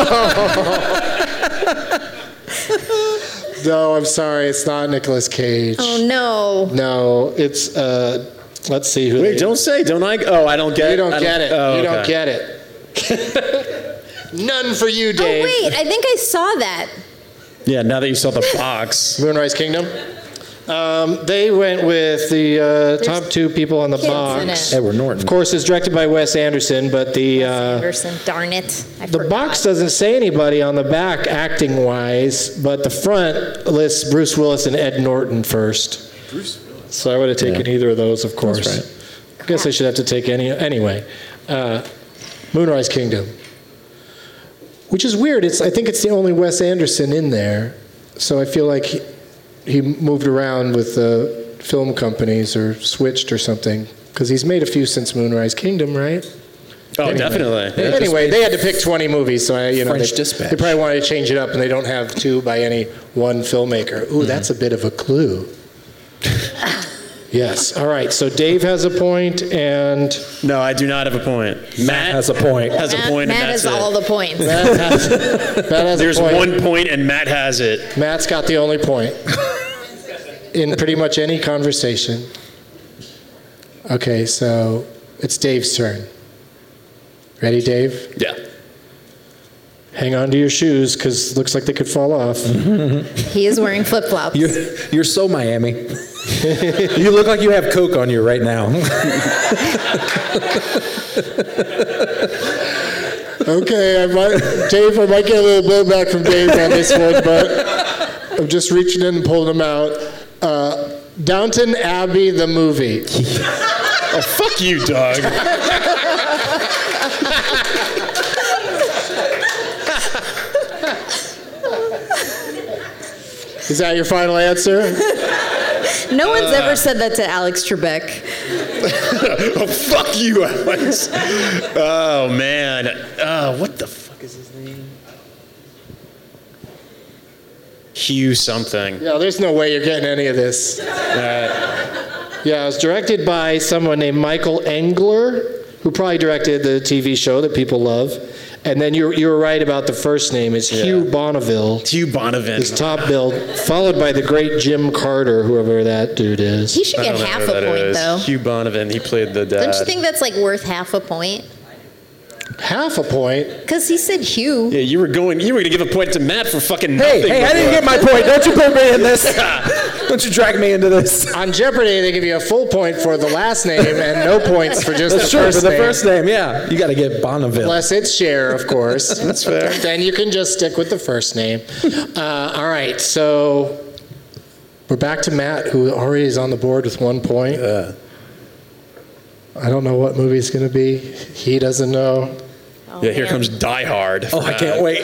No, I'm sorry, it's not Nicolas Cage. Oh, no. No, it's, uh, let's see who Wait, they- don't say. Don't I? Oh, I don't get You don't I get it. Oh, you don't okay. get it. None for you, Oh, Dave. wait. I think I saw that. Yeah, now that you saw the box. Moonrise Kingdom. Um, they went with the uh, top two people on the kids in box. it. Edward Norton. Of course, it's directed by Wes Anderson, but the uh, Anderson, darn it. I the forgot. box doesn't say anybody on the back acting-wise, but the front lists Bruce Willis and Ed Norton first. Bruce Willis. So I would have taken Yeah. either of those, of course. right. I guess I should have to take any anyway. Uh, Moonrise Kingdom, which is weird. It's I think it's the only Wes Anderson in there, so I feel like he, he moved around with the film companies or switched or something because he's made a few since Moonrise Kingdom, right? Oh, Anyway. definitely. Yeah, Anyway, they had to pick twenty movies, so I, you know, French they, Dispatch. they probably wanted to change it up, and they don't have two by any one filmmaker. Ooh, that's a bit of a clue. Yes. All right. So Dave has a point, and No, I do not have a point. Matt has a point. Has a Matt, point, Matt and that's has it. all the points. Matt has, Matt has There's a point. one point, and Matt has it. Matt's got the only point in pretty much any conversation. Okay, so it's Dave's turn. Ready, Dave? Yeah. Hang on to your shoes, because it looks like they could fall off. He is wearing flip-flops. You're, you're so Miami. You look like you have Coke on you right now. Okay, I might, Dave, I might get a little blowback from Dave on this one, but I'm just reaching in and pulling them out. Uh, Downton Abbey, the movie. Oh, fuck you, Doug. Is that your final answer? No one's ever said that to Alex Trebek. Oh, fuck you, Alex. Oh, man. Uh, what the fuck is his name? Hugh something. Yeah, there's no way you're getting any of this. Uh, Yeah, it was directed by someone named Michael Engler, who probably directed the T V show that people love. And then you you were right about the first name. It's Yeah. Hugh Bonneville. Hugh Bonneville. His top billed, followed by the great Jim Carter, whoever that dude is. He should I get don't know half who a that point, is. though. Hugh Bonneville, he played the dad. Don't you think that's like worth half a point? Half a point? Because he said Hugh. Yeah, you were going. You were going to give a point to Matt for fucking Hey, nothing. hey, I didn't get my point. Don't you put me in this. Don't you drag me into this. On Jeopardy, they give you a full point for the last name and no points for just That's the true, first for the name. first name, yeah. You got to get Bonneville. Plus its share, of course. That's fair. Then you can just stick with the first name. Uh, all right, so we're back to Matt, who already is on the board with one point. Yeah. I don't know what movie it's going to be. He doesn't know. Oh, Yeah, here man. comes Die Hard. Oh, I can't wait.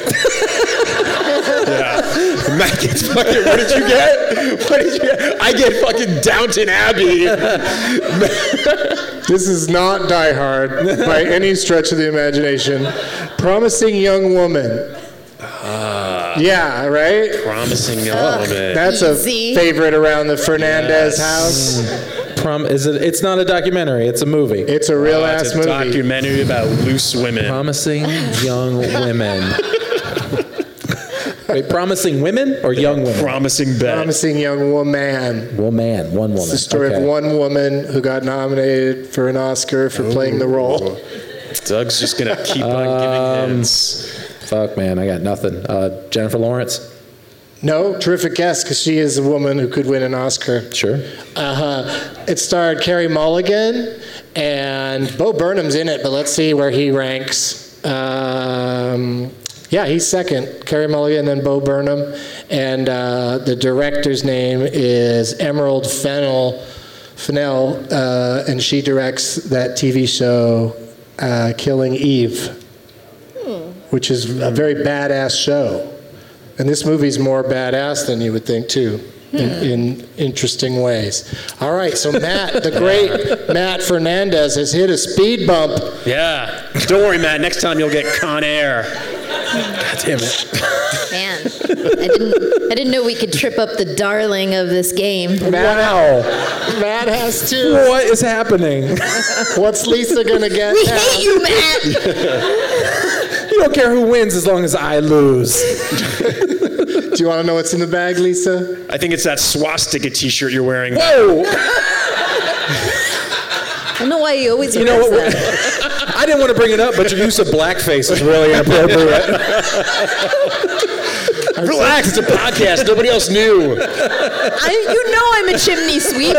Yeah. Matt gets fucking, what did you get? What did you get? I get fucking Downton Abbey. This is not Die Hard by any stretch of the imagination. Promising Young Woman. Uh, Yeah, right? promising young woman. That's Easy. a favorite around the Fernandez Yes. house. Prom- is it? It's not a documentary. It's a movie. It's a real Uh, ass it's a movie. documentary about loose women. Promising young women. Wait, promising women or young women? Promising Bet. Promising Young Woman. Woman, one woman. It's the story Okay. of one woman who got nominated for an Oscar for playing the role. Doug's just going to keep on giving hints. Fuck, man, I got nothing. Uh, Jennifer Lawrence? No, terrific guess, because she is a woman who could win an Oscar. Sure. Uh-huh. It starred Carey Mulligan, and Bo Burnham's in it, but let's see where he ranks. Um, yeah, he's second. Carey Mulligan, then Bo Burnham. And uh, the director's name is Emerald Fennell, Fennell uh, and she directs that T V show, uh, Killing Eve, which is a very badass show. And this movie's more badass than you would think, too, in, in interesting ways. All right, so Matt, the great Matt Fernandez, has hit a speed bump. Yeah. Don't worry, Matt. Next time you'll get Con Air. God damn it. Man, I didn't, I didn't know we could trip up the darling of this game. Wow. Matt has two. What is happening? What's Lisa going to get We now? hate you, Matt. You don't care who wins as long as I lose. Do you want to know what's in the bag, Lisa? I think it's that swastika T-shirt you're wearing. Whoa! I don't know why you always You know wear what? that. I didn't want to bring it up, but your use of blackface is really inappropriate. Relax, it's a podcast. Nobody else knew. I, you know I'm a chimney sweep.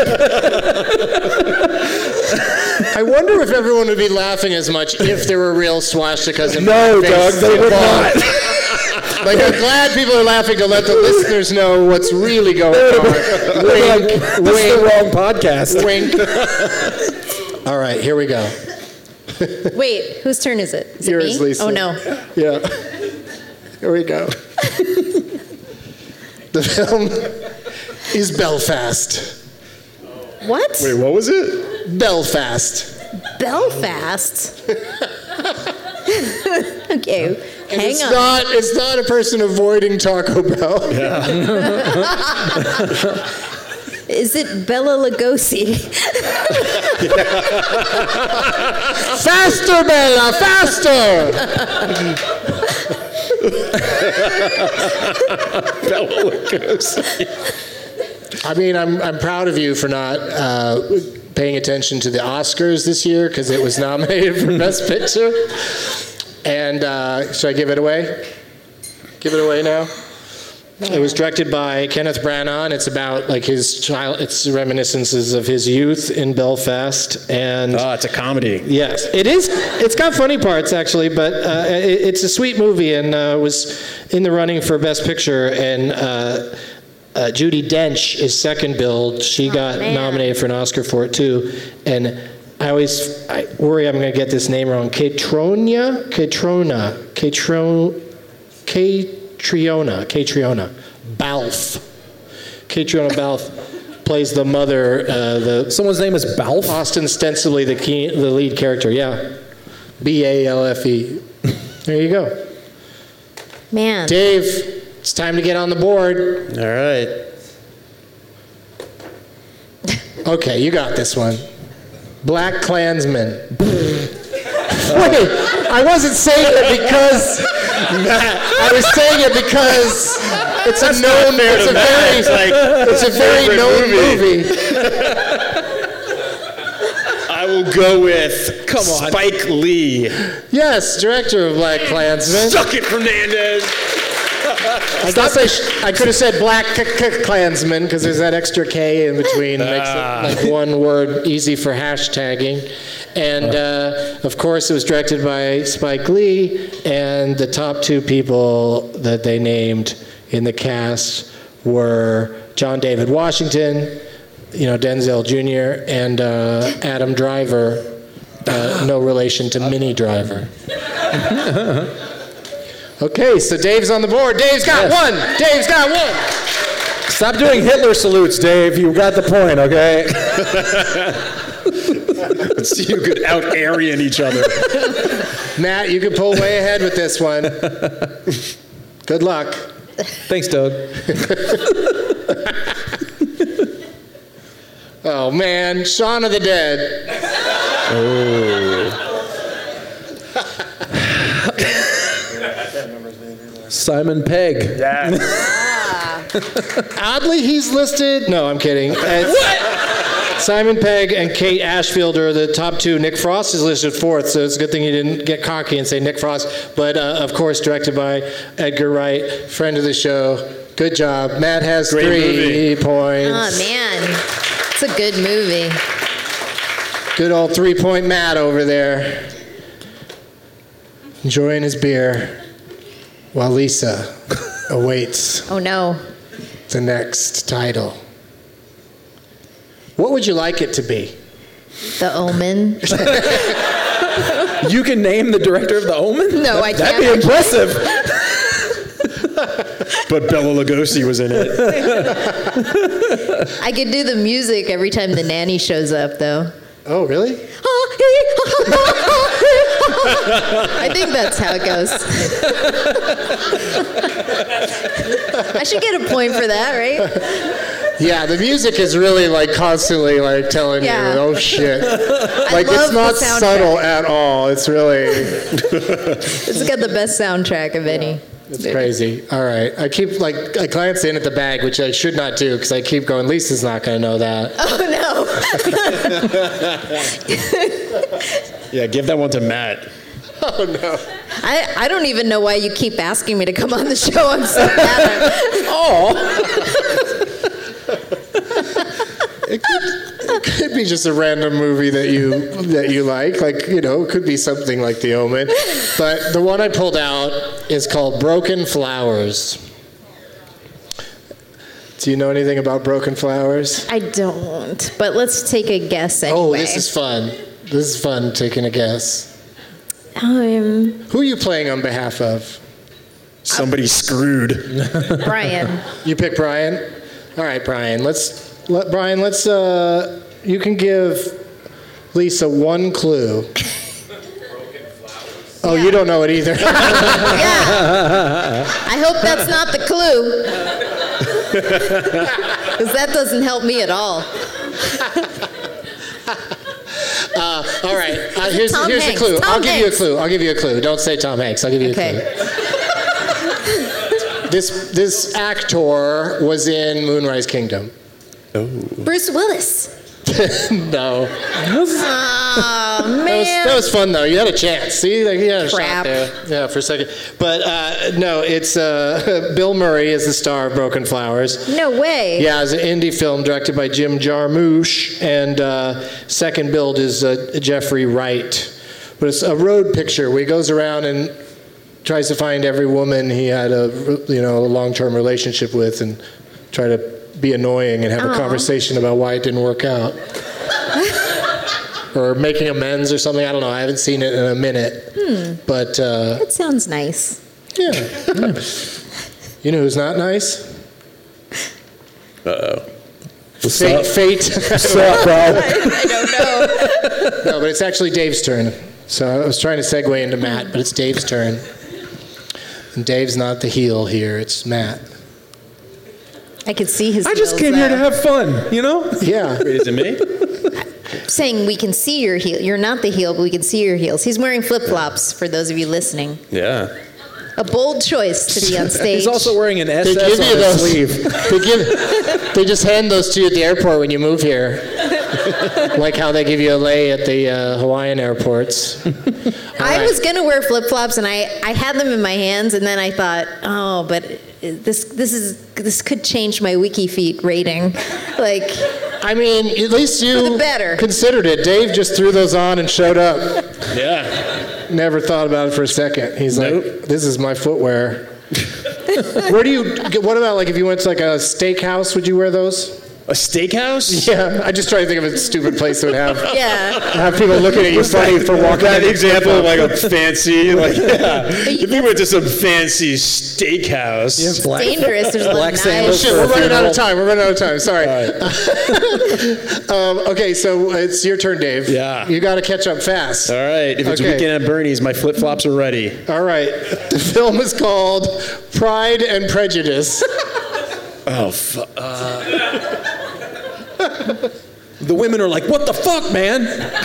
I wonder if everyone would be laughing as much if there were real swastikas in No, blackface Doug, they would involved. not. Like, I'm glad people are laughing to let the listeners know what's really going on. Like, Wink, this is the wink, wrong podcast. wink. All right, here we go. Wait, whose turn is it? Is it Yours, me? Lisa. Oh, no. Yeah. Here we go. The film is Belfast. What? Wait, what was it? Belfast. Belfast? Okay, And hang it's on. not it's not a person avoiding Taco Bell. Is it Bella Lugosi? Faster, Bella, faster! Bela Lugosi. I mean, I'm I'm proud of you for not uh, paying attention to the Oscars this year because it was nominated for Best Picture. And uh, should I give it away? Give it away now. It was directed by Kenneth Branagh. It's about like his child. It's reminiscences of his youth in Belfast, and Oh, it's a comedy. yes, it is. It's got funny parts actually, but uh, it, it's a sweet movie, and uh, was in the running for Best Picture. And uh, uh, Judi Dench is second billed. She got man. nominated for an Oscar for it too. And I always I worry I'm going to get this name wrong. Catriona, Catrona, Catro, Catriona, Catriona, Balfe. Catriona Balfe plays the mother. Uh, the Someone's name is Balfe? ostensibly the key, the lead character. Yeah, B A L F E. There you go, Man. Dave. It's time to get on the board. All right. Okay, you got this one. Black Klansman. Wait, I wasn't saying it because I was saying it because it's a known. It's a very, It's like it's a very favorite known movie. movie. I will go with Come on. Spike Lee. Yes, director of Black Klansman. Suck it, Fernandez. I guess I, sh- I could have said Black K- K- Klansman because there's that extra K in between that makes it like one word, easy for hashtagging. And uh, of course, it was directed by Spike Lee, and the top two people that they named in the cast were John David Washington, you know, Denzel Junior, and uh, Adam Driver, uh, no relation to Minnie Driver. Okay, so Dave's on the board. Dave's got Yes. one. Dave's got one. Stop doing Hitler salutes, Dave. You got the point, okay? Let's see who could out-Aryan each other. Matt, you can pull way ahead with this one. Good luck. Thanks, Doug. Oh, man. Shaun of the Dead. Oh. Simon Pegg. Oddly, he's listed. No, I'm kidding. What? Simon Pegg and Kate Ashfield are the top two. Nick Frost is listed fourth, so it's a good thing you didn't get cocky and say Nick Frost. But, uh, of course, directed by Edgar Wright, friend of the show. Good job. Matt has Great three movie. points. Oh, man. It's a good movie. Good old three-point Matt over there. Enjoying his beer while Lisa awaits Oh, no. the next title. What would you like it to be? The Omen. You can name the director of The Omen? No, I That'd can't. be impressive. But Bela Lugosi was in it. I could do the music every time the nanny shows up, though. Oh, really? I think that's how it goes. I should get a point for that, right? Yeah, the music is really like constantly like telling Yeah. you, oh shit. Like love it's not the soundtrack. subtle at all. It's really, It's got the best soundtrack of any. it's crazy. All right, I keep like I glance in at the bag, which I should not do because I keep going. Lisa's not going to know that. Oh, no. Yeah, give that one to Matt. Oh no. I, I don't even know why you keep asking me to come on the show. I'm so mad. Oh. It could, it could be just a random movie that you that you like. Like, you know, it could be something like The Omen. But the one I pulled out is called Broken Flowers. Do you know anything about Broken Flowers? I don't, but let's take a guess anyway. Oh, this is fun. This is fun taking a guess. Um, Who are you playing on behalf of? Somebody screwed. Brian. You pick Brian? All right, Brian. Let's let Brian, let's uh you can give Lisa one clue. Oh, you don't know it either. Yeah. I hope that's not the clue. Because that doesn't help me at all. Uh, all right. Uh, here's Tom here's Hanks. the clue. Tom I'll give you a Hanks. clue. I'll give you a clue. Don't say Tom Hanks. I'll give you a Okay. clue. This this actor was in Moonrise Kingdom. Bruce Willis. No. Oh, That was, man. that was fun though. You had a chance. See, like you had a Crap. shot there. Yeah, for a second. But uh, no, it's uh, Bill Murray is the star of Broken Flowers. No way. Yeah, it's an indie film directed by Jim Jarmusch, and uh, second build is uh, Jeffrey Wright. But it's a road picture where he goes around and tries to find every woman he had a you know a long-term relationship with, and try to be annoying and have a Aw. conversation about why it didn't work out. Or making amends or something. I don't know. I haven't seen it in a minute. Hmm. But, uh, That sounds nice. yeah. You know who's not nice? Uh-oh. What's Fate. up? Fate. What's up, bro? I don't know. No, but it's actually Dave's turn. So I was trying to segue into Matt, but it's Dave's turn. And Dave's not the heel here. It's Matt. I could see his I just heels, came here to though. have fun, you know? Yeah. Wait, is it me? Saying we can see your heel. You're not the heel, but we can see your heels. He's wearing flip-flops, for those of you listening. Yeah. A bold choice to be on stage. He's also wearing an S They S give on you his those. sleeve. They give. They just hand those to you at the airport when you move here. Like how they give you a lei at the uh, Hawaiian airports. I right. was gonna wear flip flops, and I, I had them in my hands, and then I thought, oh, but this this is this could change my WikiFeet rating. Like, I mean, at least you better. considered it. Dave just threw those on and showed up. Yeah. Never thought about it for a second. He's nope. like, this is my footwear. Where do you? What about like if you went to like a steakhouse? Would you wear those? A steakhouse? Yeah, I just try to think of a stupid place that would have yeah. have people looking at you funny for walking. That example of like a fancy, like yeah. If you went to some fancy steakhouse, it's black, dangerous. There's black like sandals. Shit, we're running out of time. We're running out of time. Sorry. Right. um, okay, so it's your turn, Dave. Yeah. You got to catch up fast. All right. If it's okay. Weekend at Bernie's, my flip flops are ready. All right. The film is called Pride and Prejudice. Oh, fu- uh... The women are like, what the fuck, man?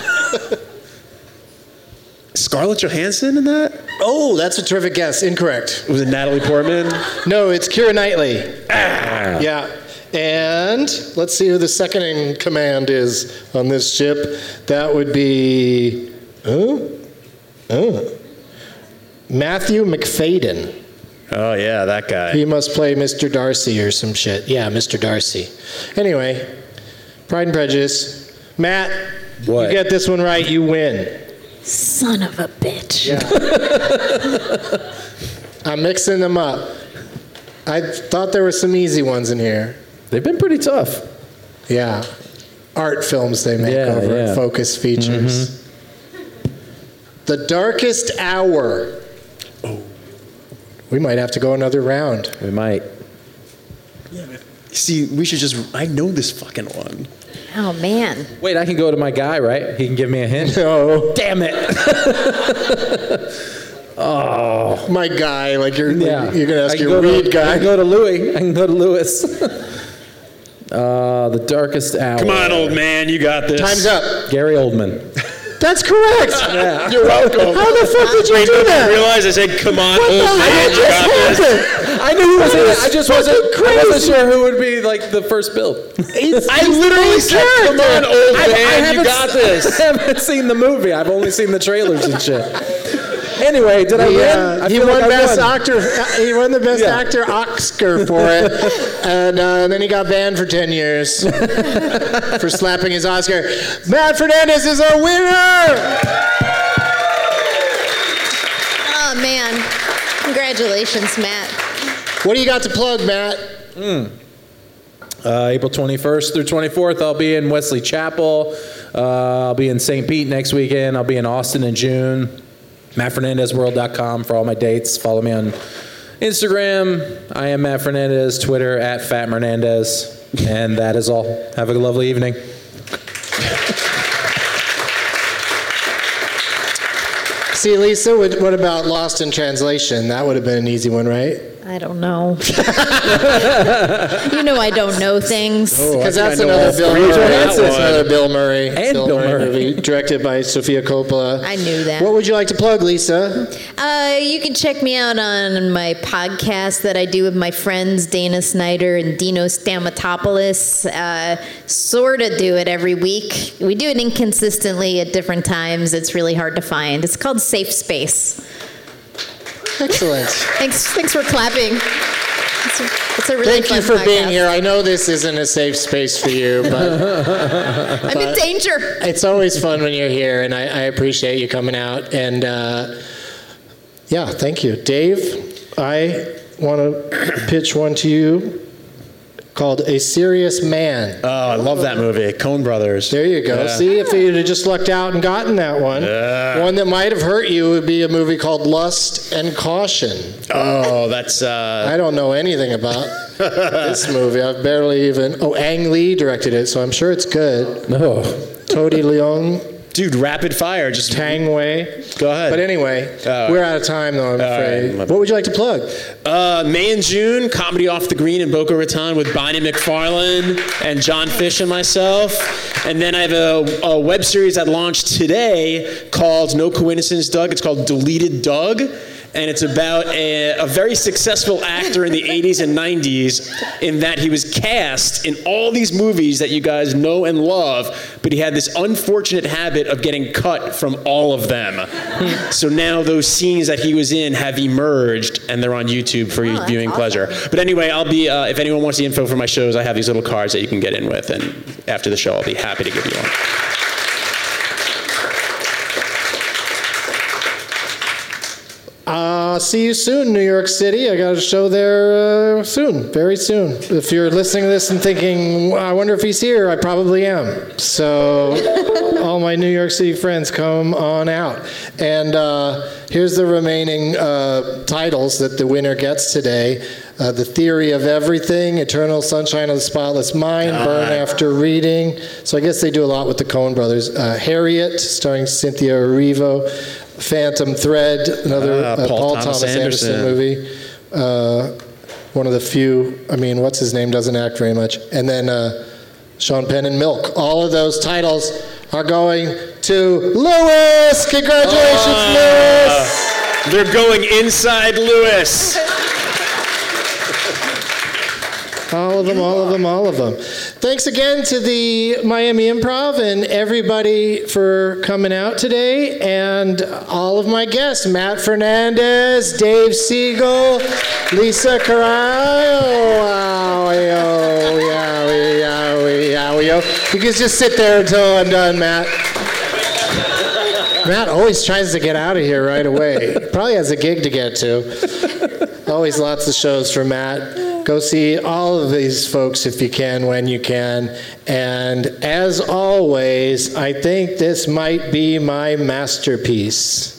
Scarlett Johansson in that? Oh, that's a terrific guess. Incorrect. Was it Natalie Portman? No, it's Keira Knightley. Ah. Yeah. And let's see who the second in command is on this ship. That would be... Oh? Oh. Matthew McFadden. Oh, yeah, that guy. He must play Mister Darcy or some shit. Yeah, Mister Darcy. Anyway, Pride and Prejudice. Matt, what? You get this one right, you win. Son of a bitch. Yeah. I'm mixing them up. I thought there were some easy ones in here. They've been pretty tough. Yeah. Art films they make yeah, over yeah. Focus Features. Mm-hmm. The Darkest Hour. Oh. We might have to go another round. We might. Yeah, man. See, we should just... I know this fucking one. Oh, man. Wait, I can go to my guy, right? He can give me a hint? No. Damn it. Oh. My guy, like you're, yeah. you're going to ask your your weed to, guy. I can go to Louis. I can go to Lewis. uh, the Darkest Hour. Come on, old man. You got this. Time's up. Gary Oldman. That's correct. Yeah. You're welcome. How the fuck did you Wait, do that? I realized I said, come on, what old man. You got this. I knew who was in it. I just wasn't, I wasn't sure who would be like the first build. It's, I literally said, come on, old I, man. I you got this. I haven't seen the movie. I've only seen the trailers and shit. Anyway, did I he, win? Uh, I he won like best won. actor. He won the best yeah. actor Oscar for it, and, uh, and then he got banned for ten years for slapping his Oscar. Matt Fernandez is our winner. Oh man! Congratulations, Matt. What do you got to plug, Matt? Mm. Uh, April twenty-first through twenty-fourth, I'll be in Wesley Chapel. Uh, I'll be in Saint Pete next weekend. I'll be in Austin in June. Matt Fernandez World dot com for all my dates. Follow me on Instagram. I am Matt Fernandez. Twitter at Fat Fernandez. And that is all. Have a lovely evening. See, Lisa, what about Lost in Translation? That would have been an easy one, right? I don't know. You know I don't know things. Because oh, that's another Bill Murray. That's another Bill Murray. And Bill, Bill Murray, Murray movie, directed by Sofia Coppola. I knew that. What would you like to plug, Lisa? Uh, you can check me out on my podcast that I do with my friends Dana Snyder and Dino Stamatopoulos. Uh, sort of do it every week. We do it inconsistently at different times. It's really hard to find. It's called Safe Space. Excellent. Thanks, thanks for clapping. It's a, it's a really Thank fun you for podcast. being here. I know this isn't a safe space for you, but I'm in danger. It's always fun when you're here, and I, I appreciate you coming out. And uh, yeah, thank you, Dave. I want to pitch one to you called A Serious Man. Oh, I love that movie. Coen Brothers. There you go. Yeah. See, if you'd have just lucked out and gotten that one. Yeah. One that might have hurt you would be a movie called Lust and Caution. Oh, that's... Uh... I don't know anything about this movie. I've barely even... Oh, Ang Lee directed it, so I'm sure it's good. No. Tody Leung. Dude, rapid fire. Just Tang Wei. Go ahead. But anyway, uh, we're out of time, though, I'm afraid. Right. What would you like to plug? Uh, May and June, Comedy Off the Green in Boca Raton with Bonnie McFarlane and John Fish and myself. And then I have a, a web series that launched today called No Coincidence, Doug. It's called Deleted Doug. and it's about a, a very successful actor in the eighties and nineties in that he was cast in all these movies that you guys know and love, but he had this unfortunate habit of getting cut from all of them. So now those scenes that he was in have emerged, and they're on YouTube for your Oh, viewing that's pleasure. But anyway, I'll be, uh, if anyone wants the info for my shows, I have these little cards that you can get in with, and after the show, I'll be happy to give you one. Uh, see you soon, New York City. I got a show there uh, soon, very soon. If you're listening to this and thinking, I wonder if he's here, I probably am. So all my New York City friends, come on out. And uh, here's the remaining uh, titles that the winner gets today. Uh, The Theory of Everything, Eternal Sunshine of the Spotless Mind, God. Burn After Reading. So I guess they do a lot with the Coen brothers. Uh, Harriet, starring Cynthia Erivo. Phantom Thread, another uh, Paul, Paul Thomas, Thomas Anderson, Anderson movie. Uh, one of the few, I mean, what's his name, doesn't act very much. And then uh, Sean Penn and Milk. All of those titles are going to Lewis! Congratulations, uh, Lewis! They're going inside Lewis. All of them, all of them, all of them. Thanks again to the Miami Improv and everybody for coming out today, and all of my guests, Matt Fernandez, Dave Siegel, Lisa Carrao. You can just sit there until I'm done, Matt. Matt always tries to get out of here right away. Probably has a gig to get to. Always lots of shows for Matt. Go see all of these folks if you can, when you can. And as always, I think this might be my masterpiece.